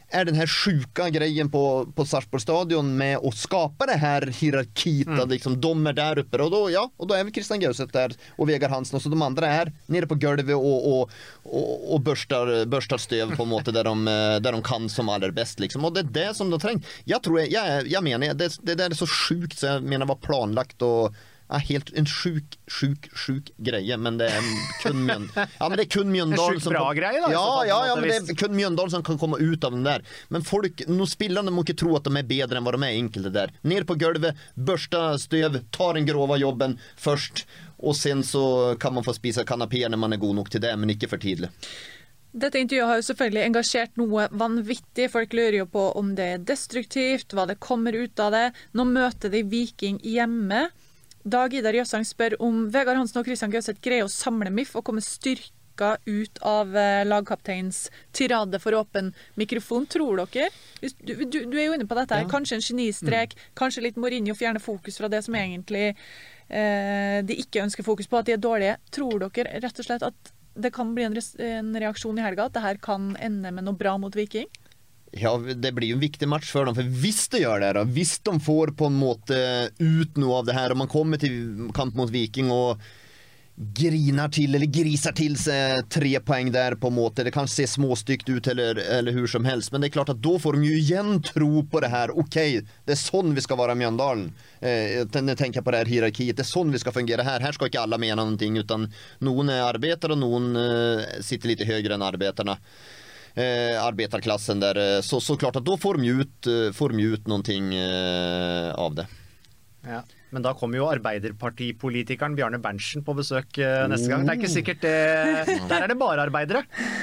[SPEAKER 8] är den här sjuka grejen på Sarpsborg stadion med att skapa det här hierarkiet liksom, de är där uppe och då är väl Christian Gauset där och Vegard Hansen och så de andra är nere på golvet och borstar stöv på en måte där de kan som allra bäst liksom. Och det är det som de tränger. Jag menar det där är så sjukt så jag menar var planlagt och helt en sjuk grej men det är kun Mjøndalen
[SPEAKER 4] en sjuk bra grej då.
[SPEAKER 8] Ja, men det är kun Mjøndalen som kan komma ut av den där. Men folk, nu spelarna må inte tro att de är bättre än vad de är enkelt det där. Ner på golvet, börsta stöv, ta den grova jobben först och sen så kan man få spisa kanapé när man är god nog till det, men inte för tidigt.
[SPEAKER 7] Dette intervjuet har jo selvfølgelig engasjert noe vanvittig. Folk lurer jo på om det er destruktivt, hva det kommer ut av det. Nå møter de Viking hjemme. Dag Idar Jøssang spør om Vegard Hansen og Christian Gauset greier å samle MIF og komme styrka ut av lagkapteins tirade for åpen mikrofon. Tror dere? Du er jo inne på dette her. Kanskje en genistrek, kanskje litt Mourinho fjerne fokus fra det som egentlig de ikke ønsker fokus på, at de er dårlige. Tror dere rett og slett at det kan bli en reaksjon i helga, at det her kan ende med noe bra mot Viking?
[SPEAKER 8] Ja, det blir ju en viktig match för dem, för visst det gör det då, visst de får på en måte ut nu av det här och man kommer till kamp mot Viking och grinar till eller grisar till sig 3 poäng där på en måte, det kanske ser småstyckt ut eller hur som helst, men det är klart att då får de ju igen tro på det här, okej, det är sån vi ska vara Mjøndalen, jag tänker på det här hierarkiet, det är sån vi ska fungera här ska inte alla mena någonting utan någon är arbetare och någon sitter lite högre än arbetarna. Arbetarklassen där så klart att då får de ut någonting av det.
[SPEAKER 4] Ja, men da kommer jo arbeiderpartipolitikeren Bjarne Berntsen på besøk neste gang. Det er ikke sikkert det. Der er det bare arbeidere.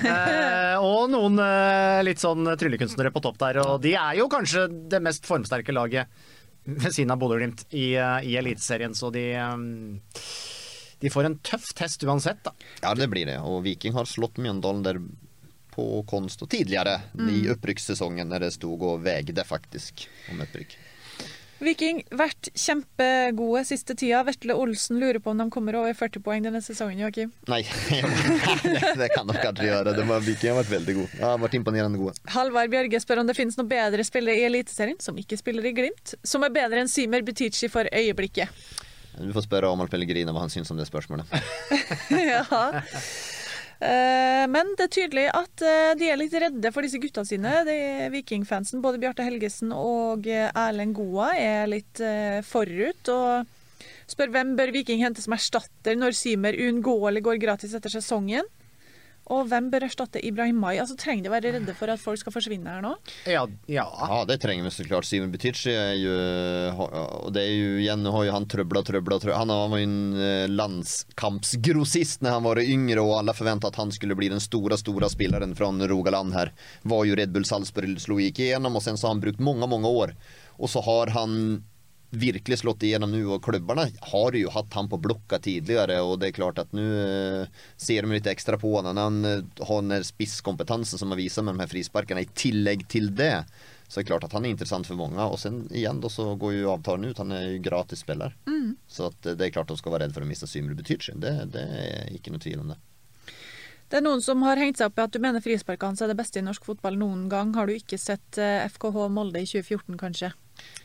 [SPEAKER 4] Og noen litt sånn tryllekunstnere på topp der, og de er jo kanskje det mest formsterke laget ved siden av Bodø/Glimt i eliteserien, så de får en tøff test uansett da.
[SPEAKER 8] Ja, det blir det, og Viking har slått Mjøndalen der på konst och tidigare i uppryckssäsongen när det stod och vägde faktiskt om uppryck.
[SPEAKER 7] Viking vært kjempegode siste tida. Vetle Olsen lurer på om de kommer over 40 poeng denne sesongen, Joakim?
[SPEAKER 8] Nej, det kan de kanske göra. Viking har varit väldigt god. Ja, har varit imponerande god.
[SPEAKER 7] Halvard Bjørge spør om det finnes noe bedre spillere i eliteserien som ikke spiller i Glimt, som er bedre enn Symer Butici for øyeblikket.
[SPEAKER 8] Du får spørre Amahl Pellegrino hva han syns om det spørsmålet.
[SPEAKER 7] Ja. Men det er tydelig at de er litt redde for disse gutta sine. Vikingfansen, både Bjarte Helgesen og Erlend Goa er litt forut og spør hvem bør Viking hente som erstatter når Symer uunngåelig går gratis etter sesongen. Og hvem bør erstatte Ibrahim Mai? Altså, trenger de å være redde for at folk skal forsvinne her nå?
[SPEAKER 8] Ja, det trenger vi såklart. Symer Butici är ju, och det är ju igen, nu har ju han trubblat. Han var ju en landskampsgrossist när han var yngre och alla förväntade att han skulle bli den stora spelaren från Rogaland här. Var ju Red Bull Salzburg gick igenom och sen så har han brukt många år. Och så har han virkelig slått igenom nu och klubbarna har ju haft han på blocka tidigare och det är klart att nu ser de lite extra på honom. Han har den spisskompetensen som har visat med de här frisparkarna i tillägg till det. Så det är klart att han är intressant för många och sen igen då så går ju avtalen ut, han är ju gratis spelare. Så att det är klart att de ska vara rädda för att missa Symer Butici. Det är inte något tvivel om det.
[SPEAKER 7] Det er noen som har hengt seg opp i at du mener frisparket hans er det beste i norsk fotball noen gang. Har du ikke sett FKH Molde i 2014 kanskje?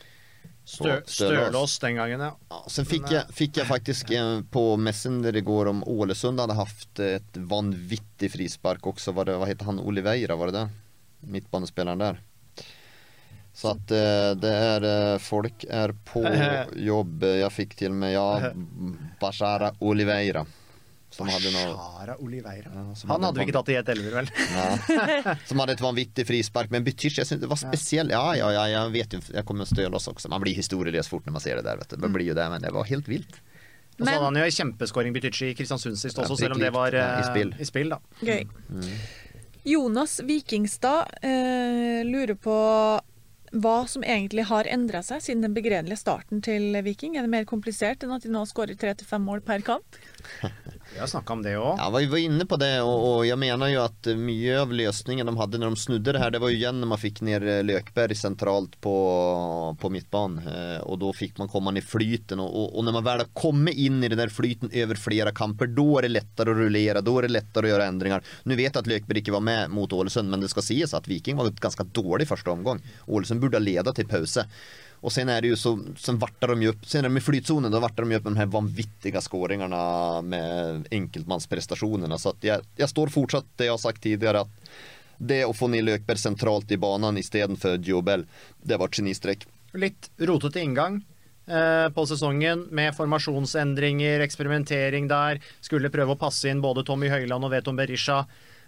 [SPEAKER 4] Stølås den gangen, ja.
[SPEAKER 8] Sen fick jag faktiskt på Messenger igår om Ålesund hade haft ett vanvittigt frispark också. Vad heter han? Oliveira, var det där? Mittbanespelaren där. Så att det är folk är på jobb. Jag fick till mig Bashara Oliveira.
[SPEAKER 4] Bashara Oliveira. Ja, han hade vi ikke tatt i ett elver vel.
[SPEAKER 8] Ja. Som hade ett vanvittigt frispark, men Butici, jag syns det var speciellt. Ja, jag vet ju, jag kommer att stöla oss också. Man blir historielös fort när man ser det där, vet du. Man blir ju det, men det var helt vilt.
[SPEAKER 4] Og så hadde han jo en kjempeskåring Butici i Kristiansund sist også, selv om det var i spill da.
[SPEAKER 7] Gøy. Jonas Vikingstad lurer på hva som egentlig har endret seg siden den begredelige starten til Viking? Det mer komplisert enn at de nå skårer 3-5 mål per kamp?
[SPEAKER 4] Vi har snakket om det også.
[SPEAKER 8] Ja, vi var inne på det, og jeg mener jo at mye av løsningen de hadde når de snudde det her, det var jo igjen når man fikk ned Løkberg sentralt på midtbanen, og da fikk man komme ned flyten, og når man vel har kommet inn i den der flyten over flere kamper, da det lettere å rullere, da det lettere å gjøre endringer. Nu vet jeg at Løkberg ikke var med mot Ålesund, men det skal sies at Viking var ganske dårlig første omgang. Ålesund burde leda till pause. Och sen är det ju så, sen vartar de ju upp, sen är de i flytzonen, då vartar de ju upp de här vanvittiga skåringarna med enkeltmansprestationerna. Så att jag står fortsatt det jag har sagt tidigare, att det å få ner Løkberg sentralt i banan isteden for Jobel, det var et genistrek.
[SPEAKER 4] Litt rotete inngang på sesongen, med formasjonsendringer, eksperimentering der, skulle prøve å passe inn både Tommy Høiland og Veton Berisha.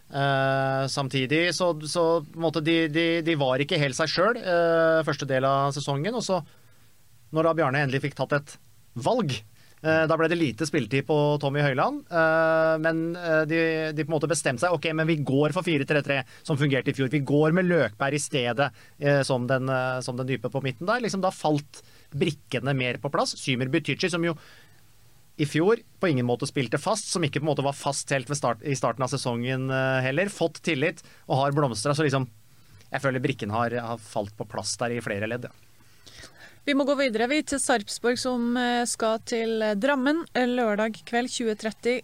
[SPEAKER 4] Samtidig så måtte de var ikke helt seg selv første del av sesongen, og så når da Bjarne endelig fikk tatt et valg, da ble det lite spilletid på Tommy Høiland, men de på en måte bestemte seg, ok, men vi går for 4-3-3 som fungerte i fjor, vi går med Løkberg i stedet som den dype på midten der, liksom da falt brikkene mer på plass. Symer Butici, som jo i fjor på ingen måte spilte fast, som ikke på en måte var fast helt i starten av sesongen heller, fått tillit og har blomstret, så liksom jeg føler brikken har falt på plass der i flere ledd. Ja.
[SPEAKER 7] Vi må gå videre til Sarpsborg, som skal til Drammen lørdag kveld 20:30.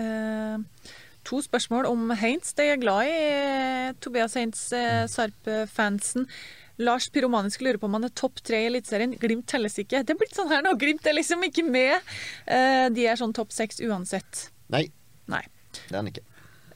[SPEAKER 7] 2 spørsmål om Heinz. Det er glad i Tobias Heinz, Sarp-fansen. Lars Pyromanis lurer på om han topp 3 i elitserien. Glimt telles ikke. Det er blitt sånn her nå. Glimt er liksom ikke med. De sånn topp 6 uansett.
[SPEAKER 8] Nei. Det er han ikke.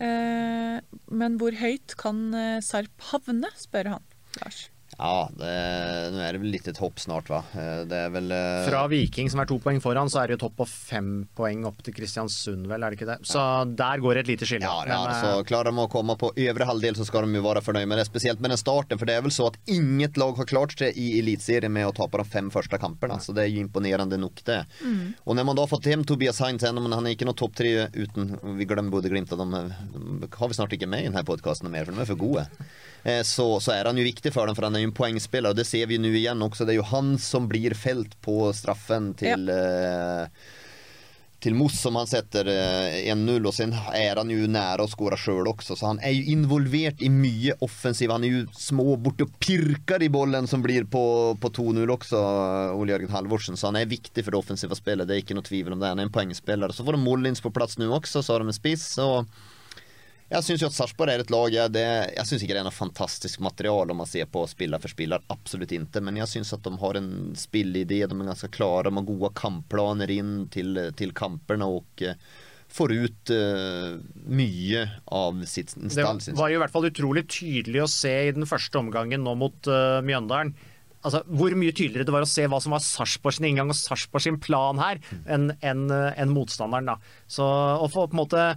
[SPEAKER 7] Men hvor høyt kan Sarp havne, spør han, Lars.
[SPEAKER 8] Ja, nu är det väl lite ett hopp snart, va? Det är väl...
[SPEAKER 4] Fra Viking, som 2 poäng foran, så är det ju topp på 5 poäng upp till Kristiansund, väl, är det inte det? Så där går det ett lite skille.
[SPEAKER 8] Ja, så klarar de att komma på övre halvdel så ska de ju vara förnöjda med det, speciellt med den starten, för det är väl så att inget lag har klart sig i elitserien med att ta på de 5 första kamperna, så det är ju imponerande nog det. Och när man då har fått hem Tobias Heinz, men han är inte någon topp 3 utan, vi glömmer både Glimt, de har vi snart inte med i den här podcasten mer, för de är för goda. Så är han ju viktig för dem, för han är ju en poängspelare, och det ser vi nu igen också. Det är ju han som blir fält på straffen till Moss, som han sätter 1-0, och sen är han ju nära att skåra själv också, så han är ju involverad i mycket offensiv. Han är ju små bort och pirkar i bollen som blir på 2-0 också, Ole Jørgen Halvorsen, så han är viktig för det offensiva spelet, det är inte något tvivel om det. Han är en poängspelare. Så får de Mollins på plats nu också, så har de en spiss, och jag syns ju att Sarpsborg är ett lag, jag syns inte det är något fantastiskt material om man ser på spelare för spelare, absolut inte, men jag syns att de har en spillidé, de är ganska klara, de har goda kampplaner in till kamperna och får ut mycket av sitt stall.
[SPEAKER 4] Det var ju i hvert fall utrolig tydelig å se i den første omgangen nå mot Mjøndalen. Altså, hvor mye tydeligere det var å se hva som var Sarpsborg sin inngang og Sarpsborg sin plan her enn motstanderen da. Så å få på en måte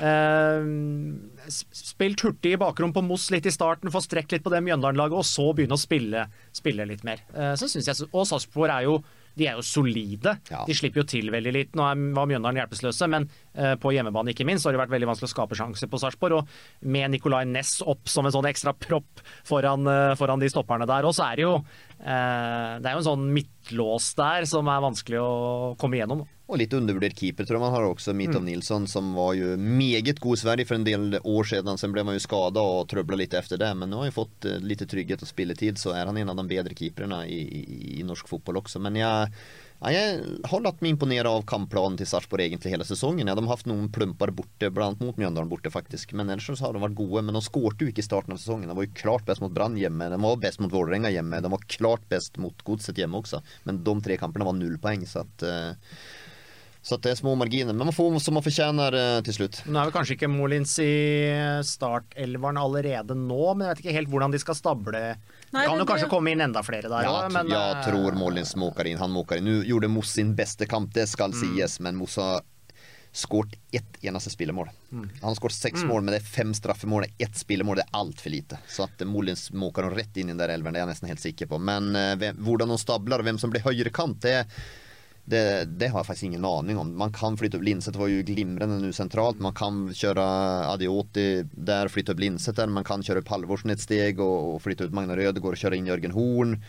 [SPEAKER 4] spilt hurtig i bakrom på Moss litt i starten, få strekk litt på det Mjøndalen-laget, og så begynne å spille litt mer. Så synes jeg, og Sarpsborg er jo solide. Ja. De slipper jo til veldig litt. Nå var Mjøndalen hjelpeløse, men på hjemmebane ikke minst, så har det vært veldig vanskelig å skape sjanser på Sarpsborg, og med Nikolai Næss opp som en sånn ekstra propp foran de stopperne der, og så er det jo en sånn midtlås der som er vanskelig å komme igjennom.
[SPEAKER 8] Och lite undervärderad keeper tror jag man har också, Mitov Nilsson, som var ju meget god i Sverige för en del år sedan. Sen blev man ju skadad och trubblade lite efter det, men nu har han fått lite trygghet och spilletid, så är han en av de bättre keeperna i norsk fotboll också. Men jag har lagt mig imponera av kampplanen till Sarpsborg egentligen hela säsongen. Ja, de har haft någon plumpar borte, bland annat mot Mjøndalen borte faktiskt. Men ellers så har de varit goda, men de skårte ju inte i starten av säsongen. De var ju klart bäst mot Brann hemma, de var bäst mot Vålerenga hemma, de var klart bäst mot Godset hemma också. Men de 3 kamperna var 0 poäng, så att det är små marginer, men man får som man förtjänar till slut.
[SPEAKER 4] Nå er vel kanskje ikke Molins i startelveren allerede nå, men jeg vet ikke helt hvordan de skal stable. Det kan jo kanskje komme inn enda flere der.
[SPEAKER 8] Jag tror Molins måkar in, han måkar in. Nu gjorde Moss sin bästa kamp, det skal sies, men Moss har skårt 1 eneste spillemål. Han har skårt 6 mål, men det är 5 straffemål, 1 spillemål, det är allt för lite. Så att Molins måkar rätt in i den där elveren, det är jag nästan helt sikker på. Men hvordan de stablar och vem som blir högerkant, det Det har jag faktiskt ingen aning om. Man kan flytta upp Lindset, var ju glimrande nu centralt. Man kan köra Adioti där, flytta upp Lindset där. Man kan köra upp Halvorsen ett steg och flytta ut Magna Rödegård och köra in Jörgen Horn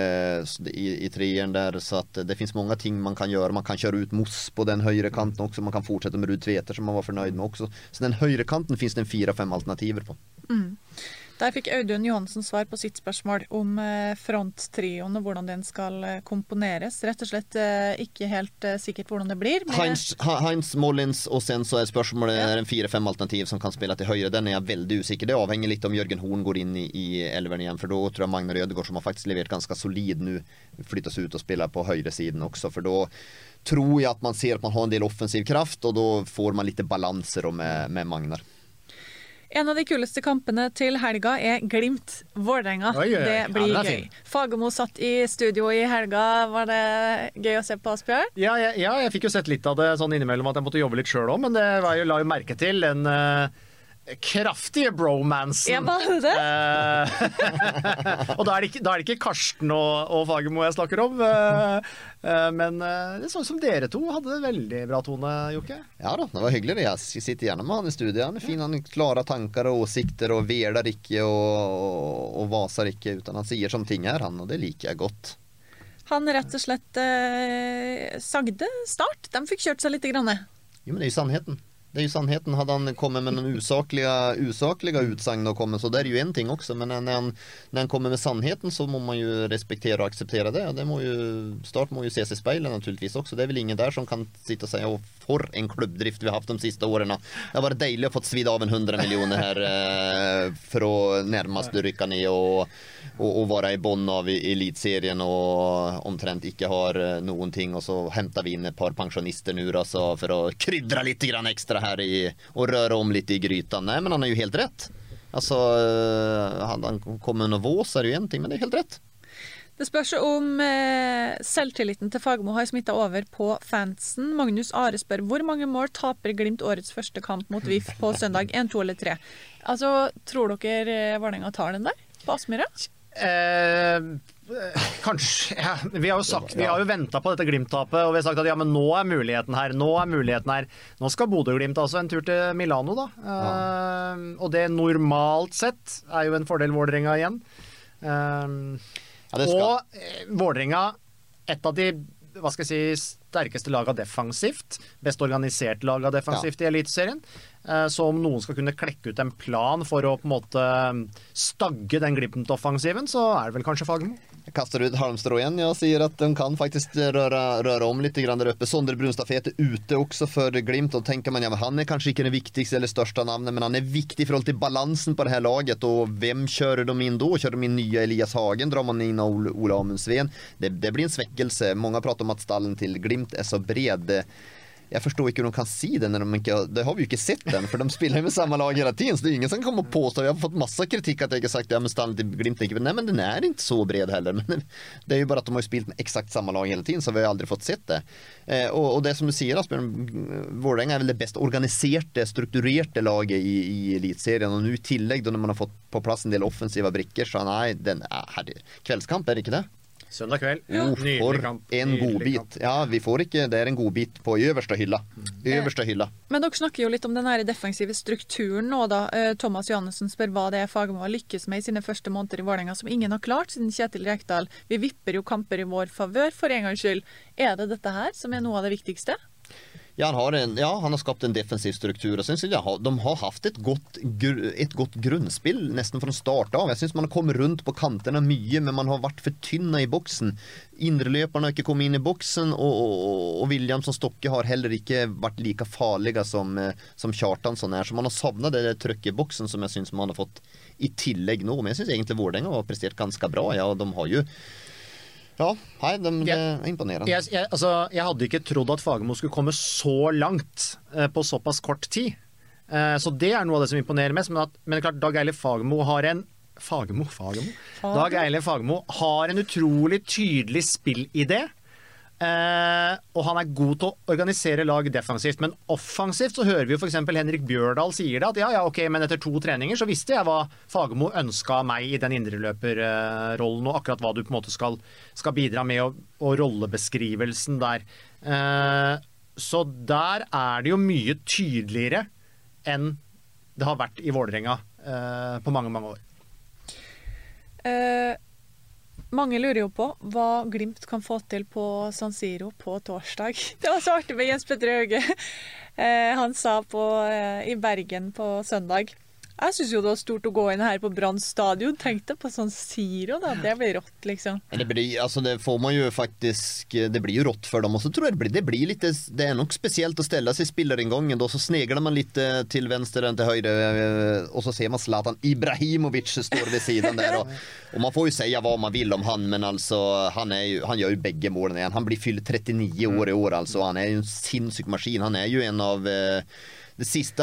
[SPEAKER 8] i trean där. Så att det finns många ting man kan göra. Man kan köra ut Moss på den högra kanten också. Man kan fortsätta med Rud Tveter som man var förnöjd med också. Så den högra kanten finns det 4-5 alternativer på.
[SPEAKER 7] Der fikk Audun Johansen svar på sitt spørsmål om fronttrioen og hvordan den skal komponeres. Rett og slett ikke helt sikkert hvordan det blir.
[SPEAKER 8] Heinz Mollins och sen så är spørsmålet är en 4-5 alternativ som kan spela till höger. Den är jag väldigt usikker. Det avhänger lite om Jörgen Horn går in i elveren igen. För då tror jag Magna Rödegård som har faktiskt levererat ganska solid nu flyttas ut och spelar på högra sidan också. För då tror jag att man ser att man har en del offensiv kraft och då får man lite balanser med Magnar.
[SPEAKER 7] En av de kuleste kampene til helga Glimt Vålerenga. Det blir gøy. Fagermo satt i studio i helga. Var det gøy å se på, Asbjørn?
[SPEAKER 4] Ja, jeg fikk jo sett litt av det sånn innimellom at jeg måtte jobbe litt selv også, men det la jo merke til en kraftige bromansen.
[SPEAKER 7] Ja, var det?
[SPEAKER 4] Og da er det ikke Karsten og Fagermo jeg snakker om, men det sånn som dere to hadde det veldig bra tone, Jokke.
[SPEAKER 8] Ja da, det var hyggelig. Jeg sitter gjerne med han i studiet. Han fin, han klare tanker og åsikter og veler ikke og vaser ikke, utan han sier som ting han, og det liker jeg godt.
[SPEAKER 7] Han rett og slett sagde start. De fikk kjørt seg litt grann.
[SPEAKER 8] Jo, men det er jo sannheten. Det är ju sannheten. Hade han kommit med någon usakliga utsagn och kommer så där är ju en ting också, men när han kommer med sannheten så må man ju respektera och acceptera det. Det må ju Start må ju se sig i speilet naturligtvis också. Det är väl ingen där som kan sitta och säga för en klubbdrift vi har haft de sista åren. Det har varit dejligt att få svida av 100 miljoner här för att närmast rycka ner och vara i bonn av i elitserien och omtrent inte har någonting, och så hämtar vi in ett par pensionister nu då, så för att krydra lite grann extra här och röra om lite i grytan. Nej, men han har ju helt rätt. Alltså han kommer med vås är ju en ting, men det är helt rätt.
[SPEAKER 7] Det spørs om selvtilliten til Fagermo har smittet over på fansen. Magnus Are spør, hvor mange mål taper Glimt årets første kamp mot VIF på søndag? 1, 2 eller 3? Altså, tror dere Vålerenga tar den der på Aspmyra?
[SPEAKER 4] Kanskje, ja. Vi har jo ventet på dette Glimt-tapet, og vi har sagt at ja, men nå er muligheten her. Nå skal Bodø-Glimt altså en tur til Milano da. Og det normalt sett er jo en fordel Vålerenga igjen. Og Vålerenga, et av de sterkeste laga defensivt, best organisert laga defensivt i eliteserien, så om noen skal kunne klekke ut en plan for å på en måte stagge den Glimt-offensiven, så er det vel kanskje Fagermo.
[SPEAKER 8] Jag kastar ut Halmstrå igen. Jag säger att de kan faktiskt röra om lite grann där uppe. Sondre Brunstad är ute också för Glimt, och tänker man, ja, han är kanske inte den viktigaste eller största namnet, men han är viktig för till balansen på det här laget. Och vem kör de in då? Kör de in nya Elias Hagen? Drar man in Ola Amundsven? Det blir en sväckelse. Många pratar om att stallen till Glimt är så bred. Jag förstår inte hur de kan se den när de inte, det har vi ju inte sett den, för de spelar med samma lag hela tiden, så det är ingen som kommer att påstå. Jag har fått massa kritik att jag har sagt, ja, men stallen till Glimt, nej, men den är inte så bred heller, men det är ju bara att de har spelat med exakt samma lag hela tiden, så vi har aldrig fått sett det. Och det som du säger, Vålerenga är väl det bäst organiserade, strukturerade laget i elitserien, och nu i tillägg då när man har fått på plats en del offensiva brickor, så nej, kvällskamp är det inte det?
[SPEAKER 4] Søndag kveld.
[SPEAKER 8] For en god bit. Ja, vi får ikke, det er en god bit på øverste hylla. Øverste hylla.
[SPEAKER 7] Men dere snakker jo litt om den her defensive strukturen nå da. Thomas Johannessen spør hva det Fagermo har lykkes med i sine første måneder i Vålerenga som ingen har klart siden Kjetil Rekdal. Vi vipper jo kamper i vår favør for en gangs skyld. Er det dette her som er noe av det viktigste?
[SPEAKER 8] Ja, han har skapat en defensiv struktur, och sen så de har haft ett gott grundspel nästan från start av. Jag syns man har kommit runt på kanterna mycket, men man har varit för tynna i boxen. Inrelöparna har inte kommit in i boxen, och Williams och Stocke har heller inte varit lika farliga som Kjartansson är. Så man har savnat det tryck i boxen som jag syns man har fått i tillägg nu. Men jag syns egentligen Vålerenga har presterat ganska bra. Ja, och de har ju det er imponerende.
[SPEAKER 4] Jeg hadde ikke trodd at Fagermo skulle komme så langt på såpass kort tid. Så det er noe av det som imponerer mest. Men klart, Dag Eilif Fagermo har en Dag Eilif Fagermo har en utrolig tydelig spillidé. Og han god til å organisere lag defensivt, men offensivt så hører vi jo for eksempel Henrik Bjørdal sier det, at ja, ok, men etter 2 treninger så visste jeg hva Fagermo ønsket meg i den indreløperrollen, og akkurat hva du på en måte skal bidra med, og rollebeskrivelsen der. Så der det jo mye tydeligere enn det har vært i Vålerenga på mange, mange år.
[SPEAKER 7] Mange lurer jo på hva Glimt kan få til på San Siro på torsdag. Det var så artig med Jens Petter Hauge. Han sa i Bergen på søndag: jeg synes jo det var stort å gå inn her på Brann stadion. Tenk deg på San Siro da, det blir rått liksom.
[SPEAKER 8] Det får man ju faktiskt, det blir ju rått för dem, och så tror jag det blir lite, det nog speciellt att ställa sig i spilleringången då, så sneglar man lite till vänster än till höger, och så ser man Zlatan Ibrahimovic står vid sidan där, och man får ju säga vad man vill om han, men alltså han gör ju bägge målen igen. Han blir fylld 39 år i år, alltså han ju en sinnssyk maskin. Han ju en av de sista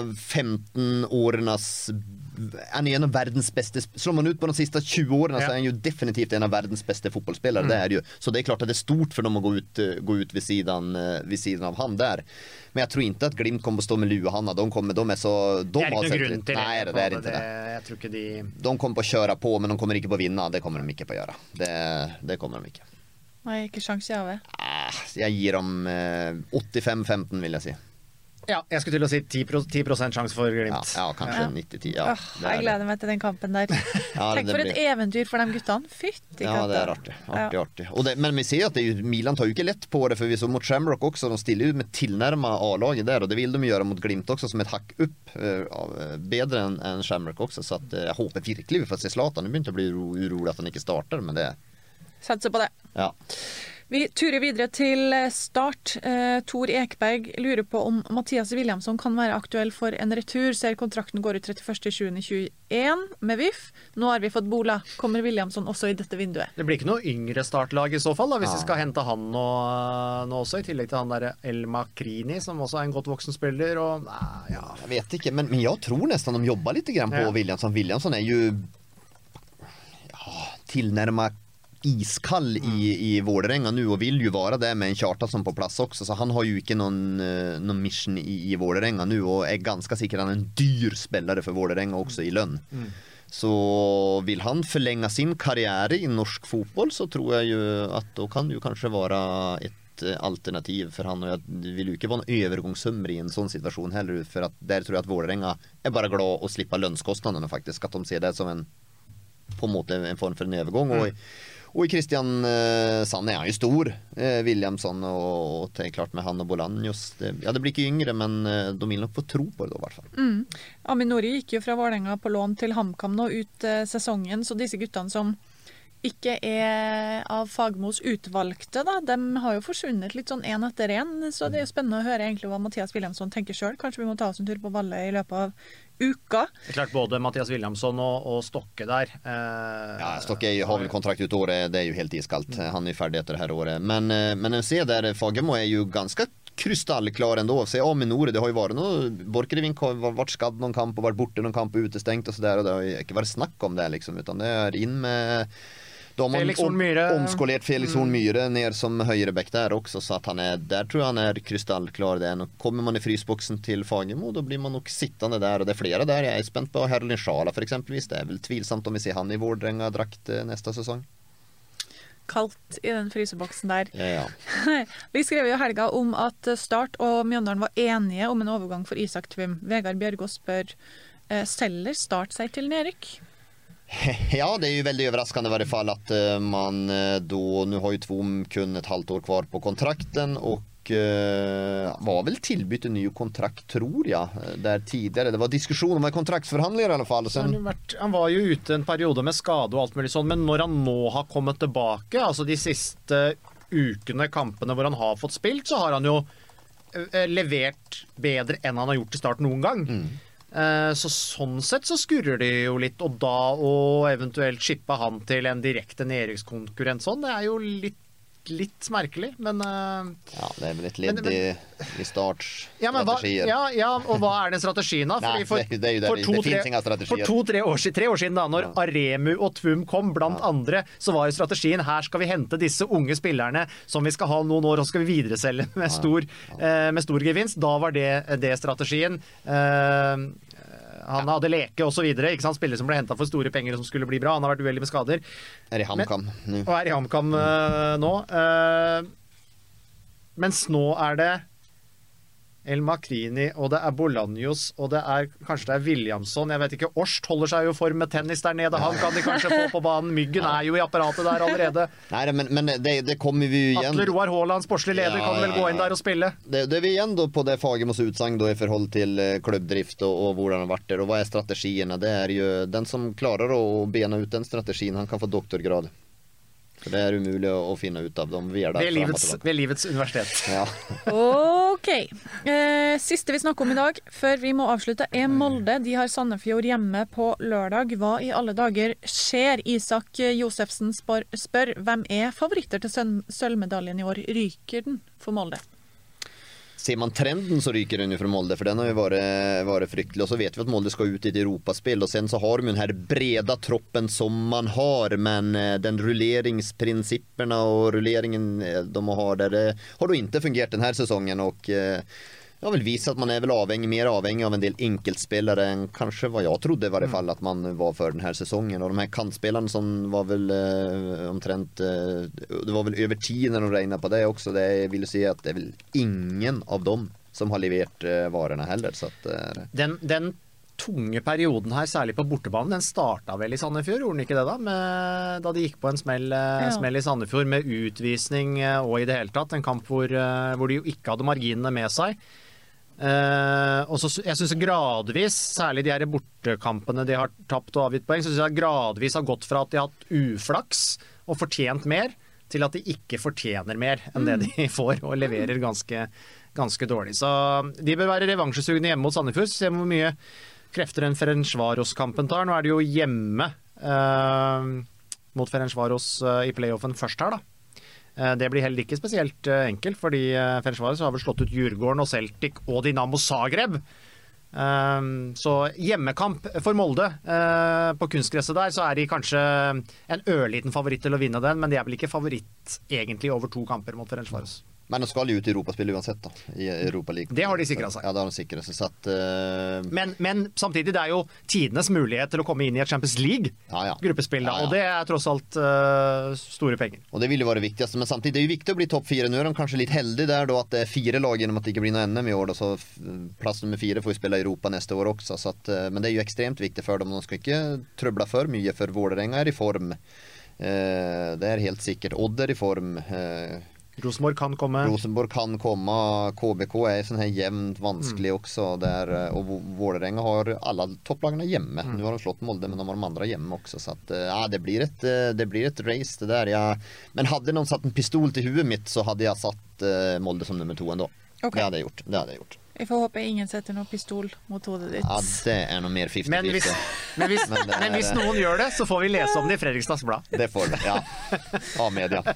[SPEAKER 8] 15 årenas, han en av världens bästa, slår man ut på de sista 20 åren så är han ju definitivt en av världens bästa fotbollsspelare. Det ju, så det är klart att det är stort för dem att gå ut vid sidan av han där. Men jag tror inte att Glimt kommer att stå med Luhanna. De är så, de
[SPEAKER 4] det
[SPEAKER 8] har
[SPEAKER 4] inte grunn til
[SPEAKER 8] nej, det är inte det.
[SPEAKER 4] Jag tror inte
[SPEAKER 8] de kommer att köra på, men de kommer inte att vinna. Det kommer de inte att göra. Det kommer de inte.
[SPEAKER 7] Nej, inte chans jag vet.
[SPEAKER 8] Jag ger dem 85-15 vill jag säga.
[SPEAKER 4] Ja, jeg skulle til å si 10% sjanse for Glimt.
[SPEAKER 8] Ja, kanskje 90-10. Ja,
[SPEAKER 7] jeg gleder meg til den kampen der. Tenk for et eventyr for de guttene. Fytti katta.
[SPEAKER 8] Ja, det artig. Og men vi ser at Milan tar jo ikke lett på det, for vi så mot Shamrock också, de stiller jo med tilnærma A-laget der, og det vill de gjøre mot Glimt också som et hakk upp, bedre enn Shamrock också, så at jeg håper virkelig vi får se Zlatan. Det begynner å bli urolig at han ikke starter, men det...
[SPEAKER 7] Satser på det. Ja. Vi turer videre til Start. Tor Ekberg lurer på om Mathias Williamson kan være aktuell for en retur. Ser kontrakten går ut 31.7.21 med VIF. Nå har vi fått Bola. Kommer Williamson også i dette vinduet?
[SPEAKER 4] Det blir ikke noe yngre startlag i så fall, da, hvis vi skal hente han nå også, i tillegg til han der El Makrini, som også en godt voksen spiller. Og,
[SPEAKER 8] jeg vet ikke, men jeg tror nesten de jobber litt grann på Williamson. Williamson jo tilnærmet iskall i Vålerenga nu och vill ju vara där med en Kjartansson på plats också, så han har ju inte någon mission i Vålerenga nu och är ganska säkert han en dyr spelare för Vålerenga också i lön. Så vill han förlänga sin karriär i norsk fotboll, så tror jag ju att då kan det ju kanske vara ett alternativ för han, och jag vill ju inte vara en övergångssummer i en sån situation heller, för att där tror jag att Vålerenga är bara glad att slippa lönskostnaderna faktiskt, att de ser det som en på en måte en form för en övergång. Och i Christian Sand han ju stor, Williamson, och det är klart med han och Bolanjos. Det blir inte yngre, men de vill nog få tro på det då i hvert fall.
[SPEAKER 7] Aminori gick ju från Vålerenga på lån till HamKam nå ut säsongen, så disse guttene som ikke av Fagermos utvalgte da, de har jo forsvunnet litt sånn en etter en, så det spennende å høre egentlig hva Mathias Williamson tenker selv. Kanskje vi må ta oss en tur på Valle i løpet av uka.
[SPEAKER 4] Det klart både Mathias Williamson og Stokke der.
[SPEAKER 8] Stokke har vel kontrakt ut året, det jo helt iskallt. Han ferdig etter det her året. Men en ser der, Fagermo jo ganske krystallklar ändå. Se Aminore, det har ju varit Borchgrevink har varit skadd någon kamp och varit borta någon kamp och utestängt och så där, och det har ju inte varit snack om det liksom, utan det in med
[SPEAKER 4] Felix Horn Myhre.
[SPEAKER 8] Omskolert Felix Horn Myhre ner som högerbäck där också, så att han där tror jag han är kristallklar där. Och kommer man i frysboxen till Fagermo, då blir man nog sittande där, och det är flera där. Jag är spänt på Herlin Schala för exempelvis. Det är väl tvilsamt om vi ser han i Vårdränga drakt nästa säsong.
[SPEAKER 7] Kallt i den fryseboksen der.
[SPEAKER 8] Ja.
[SPEAKER 7] Vi skrev jo helga om at Start og Mjøndalen var enige om en overgang for Isak Tvim. Vegard Bjørgås spør, selger Start seg til nedrykk?
[SPEAKER 8] Ja, det är ju väldigt överraskande i varje fall att man då, nu har ju Tvum kun ett halvt år kvar på kontrakten, och var väl tillbytt en ny kontrakt tror jag där tidigare. Det var diskussion om kontraktsförhandlingar i alla fall. Sen...
[SPEAKER 4] Han var ju ute en periode med skade och allt möjligt sånt, men när han nå har kommit tillbaka, alltså de siste ukene, kampene hvor han har fått spilt, så har han jo levert bedre enn han har gjort i Start noen gang. Så sånn sett så skurrer det jo litt, og da å eventuelt skippe han til en direkte nedrykkskonkurrent sånn, det jo litt litt merkelig, men
[SPEAKER 8] ja, det vel et ledd i startstrategier.
[SPEAKER 4] Og hva den strategien da? Fordi
[SPEAKER 8] det finnes ingen strategier.
[SPEAKER 4] For 3 år siden da, når Aremu og Tvum kom, blant andre, så var jo strategien, her skal vi hente disse unge spillerne som vi skal ha noen år, og skal vi videreselge med stor gevinst. Da var det strategien. Han hadde leke og så videre, ikke sant? Spillere som ble hentet for store penger og som skulle bli bra. Han har vært uheldig med skader.
[SPEAKER 8] I HamKam nå.
[SPEAKER 4] Og i HamKam nå. Mens nå det El Makrini, og det Bolaños, og kanskje det Williamson, jeg vet ikke, Årst holder seg jo for med tennis der nede, han kan de kanskje få på banen, Myggen jo i apparatet der allerede.
[SPEAKER 8] Nei, men det kommer vi jo igjen.
[SPEAKER 4] Atle Roar Haaland, sportslig leder, kan vel gå inn der og spille? Det
[SPEAKER 8] vi igjen da på det Fagemos utsagn da i forhold til klubbdrift og hvordan det har vært der, og hva strategiene, det jo den som klarer å bena ut den strategien, han kan få doktorgrad. For det umulig å finne ut av dem.
[SPEAKER 4] Ved livets universitet.
[SPEAKER 8] Ja.
[SPEAKER 7] Ok. Siste vi snakker om i dag, før vi må avslutte, Molde. De har Sandefjord hjemme på lørdag. Hva i alle dager skjer? Isak Josefsen spør, hvem favoritter til sølvmedaljen i år? Ryker den for Molde?
[SPEAKER 8] Ser man trenden så ryker den ju från Molde, för den har ju varit fryktlig, och så vet vi att Molde ska ut i ett Europaspel, och sen så har de den här breda troppen som man har, men den rulleringsprinciperna och rulleringen de har där, det har då inte fungerat den här säsongen, och jag vill visa att man väl mer avhängig av en del enkeltspelare än kanske vad jag trodde i varje fall att man var för den här säsongen, och de här kantspelarna som var väl omtrent det var väl över 10 när de regnade på det också, det vill säga att det är väl ingen av dem som har levererat varorna heller, så att
[SPEAKER 4] den tunge perioden her, særlig på bortebanen, den startet vel i Sandefjord, gjorde den ikke det da? Da de gikk på en smell i Sandefjord med utvisning og i det hele tatt, en kamp hvor de jo ikke hadde marginene med seg. Og så jeg synes gradvis, særlig de her bortekampene de har tapt og avgitt poeng, så synes jeg gradvis har gått fra at de har hatt uflaks og fortjent mer, til at de ikke fortjener mer enn det de får, og leverer ganske dårlig. Så de bør være revansjesugne hjemme mot Sandefjord, så se hvor mye krefter enn Ferencvaros-kampen tar. Nå det jo hjemme mot Ferencvaros i playoffen først her da. Det blir heller ikke spesielt enkelt, fordi Ferencvaros har vel slått ut Djurgården og Celtic og Dinamo Zagreb. Så hjemmekamp for Molde på kunstgresset der, så de kanskje en ørliten favoritt til å vinne den, men de vel ikke favoritt egentlig over 2 kamper mot Ferencvaros.
[SPEAKER 8] Men de skal jo ut i Europaspill uansett da, i Europa League.
[SPEAKER 4] Det har de sikret seg.
[SPEAKER 8] Ja, det har de sikret seg. Så at,
[SPEAKER 4] men samtidig, det jo tidenes mulighet til å komme inn i et Champions League-gruppespill, og det tross alt store penger.
[SPEAKER 8] Og det vil jo være viktigast, men samtidig det jo viktig å bli topp 4. Nå de kanskje litt heldige der då, at det 4 lag gjennom at det ikke blir noe NM i år, då, så plass nummer 4 får jo spille i Europa neste år også, så at, men det jo ekstremt viktig for dem. De skal ikke trøble for mye, for Vålerenga i form. Det helt sikkert. Odd i form.
[SPEAKER 4] Rosenborg kan komme.
[SPEAKER 8] KBK sånn her jevnt vanskelig også der, og Vålerenga har alle topplagene hjemme. Nu har de slått Molde, men de har de andra hjemme også, så att det blir ett race det där. Men hade någon satt en pistol til huvudet mitt, så hadde jeg satt Molde som nummer 2 ändå.
[SPEAKER 7] Okay.
[SPEAKER 8] Det hadde jeg gjort.
[SPEAKER 7] Jeg får håpe ingen setter noen pistol mot hodet ditt.
[SPEAKER 8] Ja, det noe mer 50-50.
[SPEAKER 4] Men hvis noen gjør det, så får vi lese om det i Fredrikstads Blad.
[SPEAKER 8] Det får vi, ja. Av media.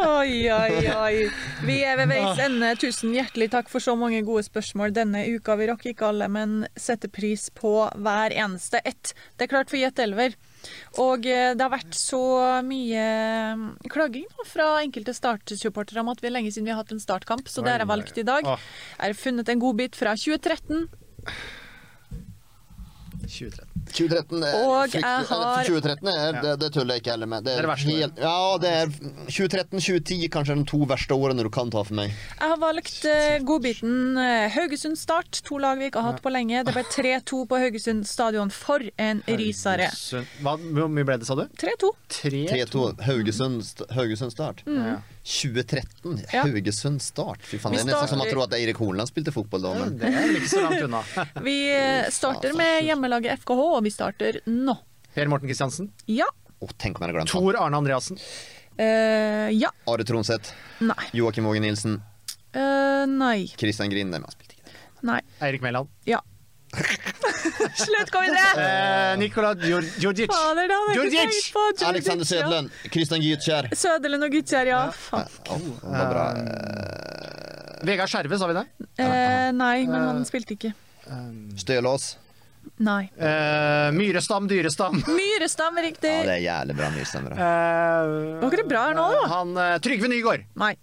[SPEAKER 7] Oi. Vi ved veis ende. Tusen hjertelig takk for så mange gode spørsmål denne uka. Vi rakk ikke alle, men setter pris på hver eneste ett. Det klart for Jet Elver. Og det har vært så mye klaging fra enkelte startsupportere om at vi lenge siden vi har hatt en startkamp, så det valgt i dag. Jeg har funnet en god bit fra 2013.
[SPEAKER 8] 2013
[SPEAKER 7] og jeg har
[SPEAKER 8] 2013 det tuller jeg ikke heller med. Det helt, ja, det 2013-2010 kanskje de 2 verste årene du kan ta for meg.
[SPEAKER 7] Jeg har valgt godbiten Haugesund Start, 2 lag vi ikke har hatt på lenge. Det ble 3-2 på Haugesund stadion for en risare.
[SPEAKER 4] Hvor mye ble det, sa du?
[SPEAKER 7] 3-2.
[SPEAKER 8] 3-2 Haugesund Start. 2013 Haugesund Start. Fy faen, det nesten som man tror at Eirik Horneland spilte fotball da, men
[SPEAKER 4] det vel ikke så langt unna.
[SPEAKER 7] Vi starter med hjemmelaget FKH, og vi starter nå.
[SPEAKER 4] Per Morten Kristiansen?
[SPEAKER 7] Ja.
[SPEAKER 8] Tenk om jeg har glemt
[SPEAKER 4] Tor Arne Andreassen?
[SPEAKER 7] Ja.
[SPEAKER 8] Are Tronseth?
[SPEAKER 7] Nei.
[SPEAKER 8] Joakim Våge Nilsen?
[SPEAKER 7] Nei.
[SPEAKER 8] Christian Grinde?
[SPEAKER 7] Nei.
[SPEAKER 4] Eirik Mæland?
[SPEAKER 7] Ja. Slutt, kom videre!
[SPEAKER 4] Nikola Djordjic.
[SPEAKER 7] Fader, det hadde jeg ikke tenkt på. Djordjic,
[SPEAKER 8] Alexander Söderlund, Christian Gytkjær.
[SPEAKER 7] Söderlund og Gytkjær, ja. Faen.
[SPEAKER 8] Det var bra.
[SPEAKER 4] Vegard Skjerve, sa vi det?
[SPEAKER 7] Nei, men han spilte ikke.
[SPEAKER 8] Stølås.
[SPEAKER 7] Nei.
[SPEAKER 4] Myrestam, Dyrestam.
[SPEAKER 7] Myrestam, riktig.
[SPEAKER 8] Ja, det er jævlig bra Myrestam.
[SPEAKER 7] Var ikke det bra her nå, da?
[SPEAKER 4] Han Trygve Nygaard.
[SPEAKER 7] Nei.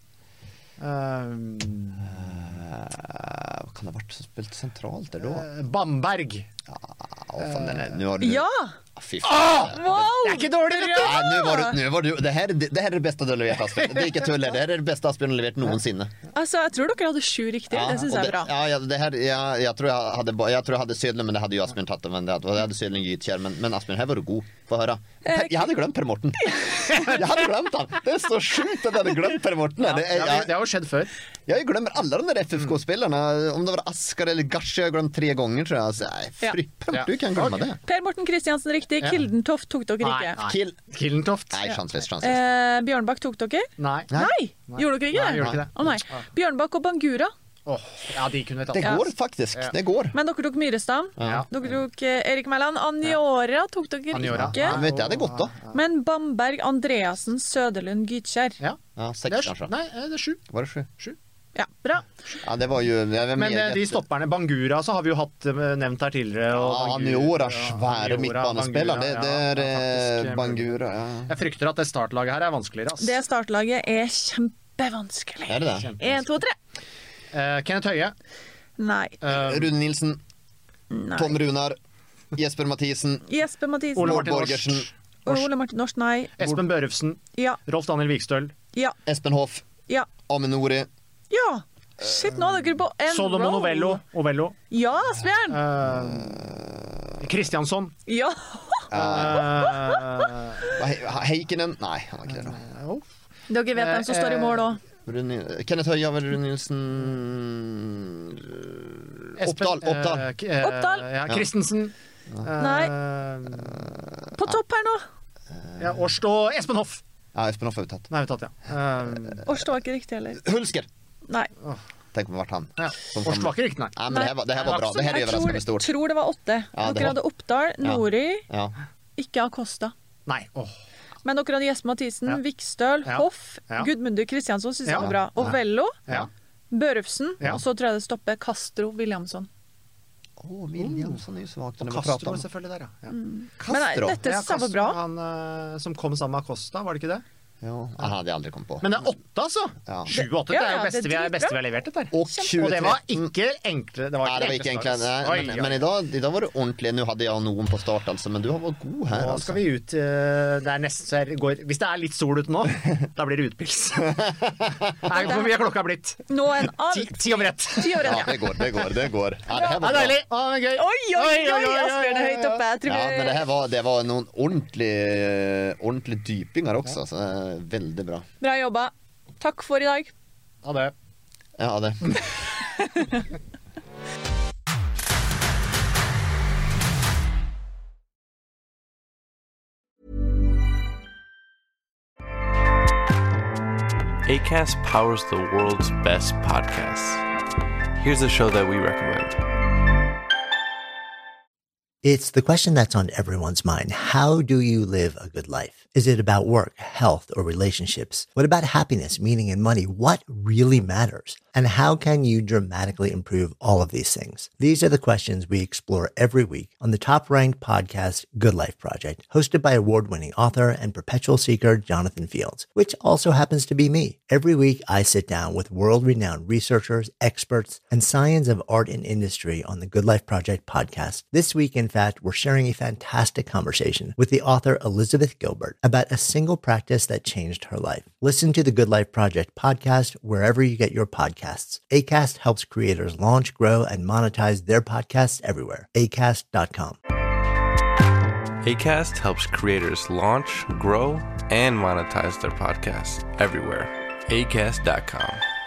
[SPEAKER 8] Hva kan det ha vært som spilte sentralt der da?
[SPEAKER 4] Bamberg.
[SPEAKER 8] Nu har du...
[SPEAKER 7] Ja!
[SPEAKER 8] Fy faen.
[SPEAKER 7] Wow!
[SPEAKER 4] Det er ikke dårlig, vet du!
[SPEAKER 8] Nei, nu var du... Det her er det beste du har levert, Asbjørn. Det er ikke tull, det her er det beste Asbjørn har levert noensinne.
[SPEAKER 7] Altså, jeg tror dere hadde 7 riktig. Det synes jeg er bra.
[SPEAKER 8] Ja, det her, jeg tror jeg hadde Söderlund, men det hadde jo Asbjørn tatt det. Men det hadde Söderlund Gytkjær, men Asbjørn, her var du god. Få høre. Jeg hadde glemt Per Morten. Jeg hadde glemt han. Det er så sjukt at jeg hadde glemt Per Morten.
[SPEAKER 4] Det har jo skjedd før.
[SPEAKER 8] Jeg glemmer alle de der FFK-spillerne. Om det var Askar eller Garsje, jeg har glemt 3 ganger, tror jeg. Altså, du kan glemme det.
[SPEAKER 7] Per Morten Kristiansen riktig. Kildentoft tok dere ikke.
[SPEAKER 4] Kildentoft.
[SPEAKER 8] Nei, sjansløs.
[SPEAKER 7] Bjørnbakk tok dere?
[SPEAKER 4] Nei.
[SPEAKER 7] Gjorde dere ikke det?
[SPEAKER 4] Nei, gjorde ikke det.
[SPEAKER 7] Nei. Bjørnbakk og Bangura.
[SPEAKER 4] Ja, de kunne vi tatt.
[SPEAKER 8] Det går faktisk, det går.
[SPEAKER 7] Men dere tok Myrestam. Dere tok Erik Mæland. Anjora tok dere ikke.
[SPEAKER 8] Jeg vet, det hadde gått da.
[SPEAKER 7] Men Bamberg, Andreassen, Søderlund, Gytkjær.
[SPEAKER 8] Ja, 6 kanskje.
[SPEAKER 4] Nei, det er 7.
[SPEAKER 8] Var det 7?
[SPEAKER 7] Ja, bra.
[SPEAKER 8] Ja, det var jo...
[SPEAKER 4] Men de stopperne, Bangura, så har vi jo hatt nevnt her tidligere.
[SPEAKER 8] Anjora, svære midtbanespiller. Det er Bangura, ja.
[SPEAKER 4] Jeg frykter at det startlaget her er vanskeligere, ass.
[SPEAKER 7] Det startlaget er kjempevanskelig.
[SPEAKER 8] Er det det?
[SPEAKER 7] 1, 2, 3.
[SPEAKER 4] Kenneth Høie.
[SPEAKER 7] Nei.
[SPEAKER 8] Rune Nilsen.
[SPEAKER 7] Nei.
[SPEAKER 8] Tom Runar. Jesper Mathisen.
[SPEAKER 4] Ole Martin
[SPEAKER 8] Borgersen.
[SPEAKER 7] Ole Martin Norsk, nei.
[SPEAKER 4] Espen Børufsen.
[SPEAKER 7] Ja.
[SPEAKER 4] Rolf Daniel Vikstøl.
[SPEAKER 7] Ja.
[SPEAKER 8] Espen Hoff.
[SPEAKER 7] Ja.
[SPEAKER 8] Aminori.
[SPEAKER 7] Ja. Shit, nå hadde dere på en
[SPEAKER 4] Solomon Ovello.
[SPEAKER 7] Ja, Asbjørn.
[SPEAKER 4] Kristiansson.
[SPEAKER 7] Ja.
[SPEAKER 8] Heikinen. Nei, han var ikke det da.
[SPEAKER 7] Dere vet hvem som står i mål også.
[SPEAKER 8] Kenneth Høie, Rune Nilsen.
[SPEAKER 7] Oppdal.
[SPEAKER 4] Ja, Kristensen.
[SPEAKER 7] Nei. På topp her nå.
[SPEAKER 4] Ja, Årst og Espen Hoff.
[SPEAKER 8] Ja, Espen Hoff har vi tatt.
[SPEAKER 4] Nei, vi tatt, ja.
[SPEAKER 7] Årst var ikke riktig heller.
[SPEAKER 8] Hulsker.
[SPEAKER 7] Nei.
[SPEAKER 8] Tenk på hvert han.
[SPEAKER 4] Årst var ikke riktig, nei.
[SPEAKER 8] Ja, men det her var bra. Det her er overraskende stort.
[SPEAKER 7] Jeg tror det var 8. Dere hadde Oppdal, Nori, ikke Acosta.
[SPEAKER 4] Nei,
[SPEAKER 7] Men dere hadde Jesper Mathisen, Vikstøl, Hoff, Gudmundur Kristiansson synes jeg var bra. Og Vello, Børufsen, og så tror jeg det stopper Castro Williamson.
[SPEAKER 8] Williamson er jo svagt.
[SPEAKER 4] Og Castro var selvfølgelig der, ja.
[SPEAKER 7] Men dette var bra.
[SPEAKER 4] Han som kom sammen med Acosta, var det ikke det?
[SPEAKER 8] Jo, han hadde jeg aldri kommet på.
[SPEAKER 4] Men det er 8, altså. 7-8, det er jo beste vi har levert dette.
[SPEAKER 8] Og
[SPEAKER 4] det var ikke enkle. Det var
[SPEAKER 8] ikke enkle. Men i dag var det ordentlig. Nå hadde jeg noen på start, altså. Men du har vært god her.
[SPEAKER 4] Nå skal vi ut. Det er nesten hvis det er litt sol ute nå, da blir det utpils. Hvor mye er klokka blitt?
[SPEAKER 7] Nå en alt.
[SPEAKER 4] 10:10.
[SPEAKER 8] Ja, det går.
[SPEAKER 4] Det er deilig. Det er gøy.
[SPEAKER 7] Oi, Asbjørn er høyt oppe.
[SPEAKER 8] Ja, men det var noen ordentlig dypinger også, så veldig bra.
[SPEAKER 7] Bra jobba. Takk for i dag.
[SPEAKER 4] Ha det.
[SPEAKER 8] Ja, ha det.
[SPEAKER 11] Acast powers the world's best podcasts. Here's a show that we recommend.
[SPEAKER 12] It's the question that's on everyone's mind. How do you live a good life? Is it about work, health, or relationships? What about happiness, meaning, and money? What really matters? And how can you dramatically improve all of these things? These are the questions we explore every week on the top-ranked podcast, Good Life Project, hosted by award-winning author and perpetual seeker Jonathan Fields, which also happens to be me. Every week, I sit down with world-renowned researchers, experts, and science of art and industry on the Good Life Project podcast. This week, in fact, we're sharing a fantastic conversation with the author Elizabeth Gilbert about a single practice that changed her life. Listen to the Good Life Project podcast wherever you get your podcasts. Acast helps creators launch, grow, and monetize their podcasts everywhere. Acast.com.
[SPEAKER 11] Acast helps creators launch, grow, and monetize their podcasts everywhere. Acast.com.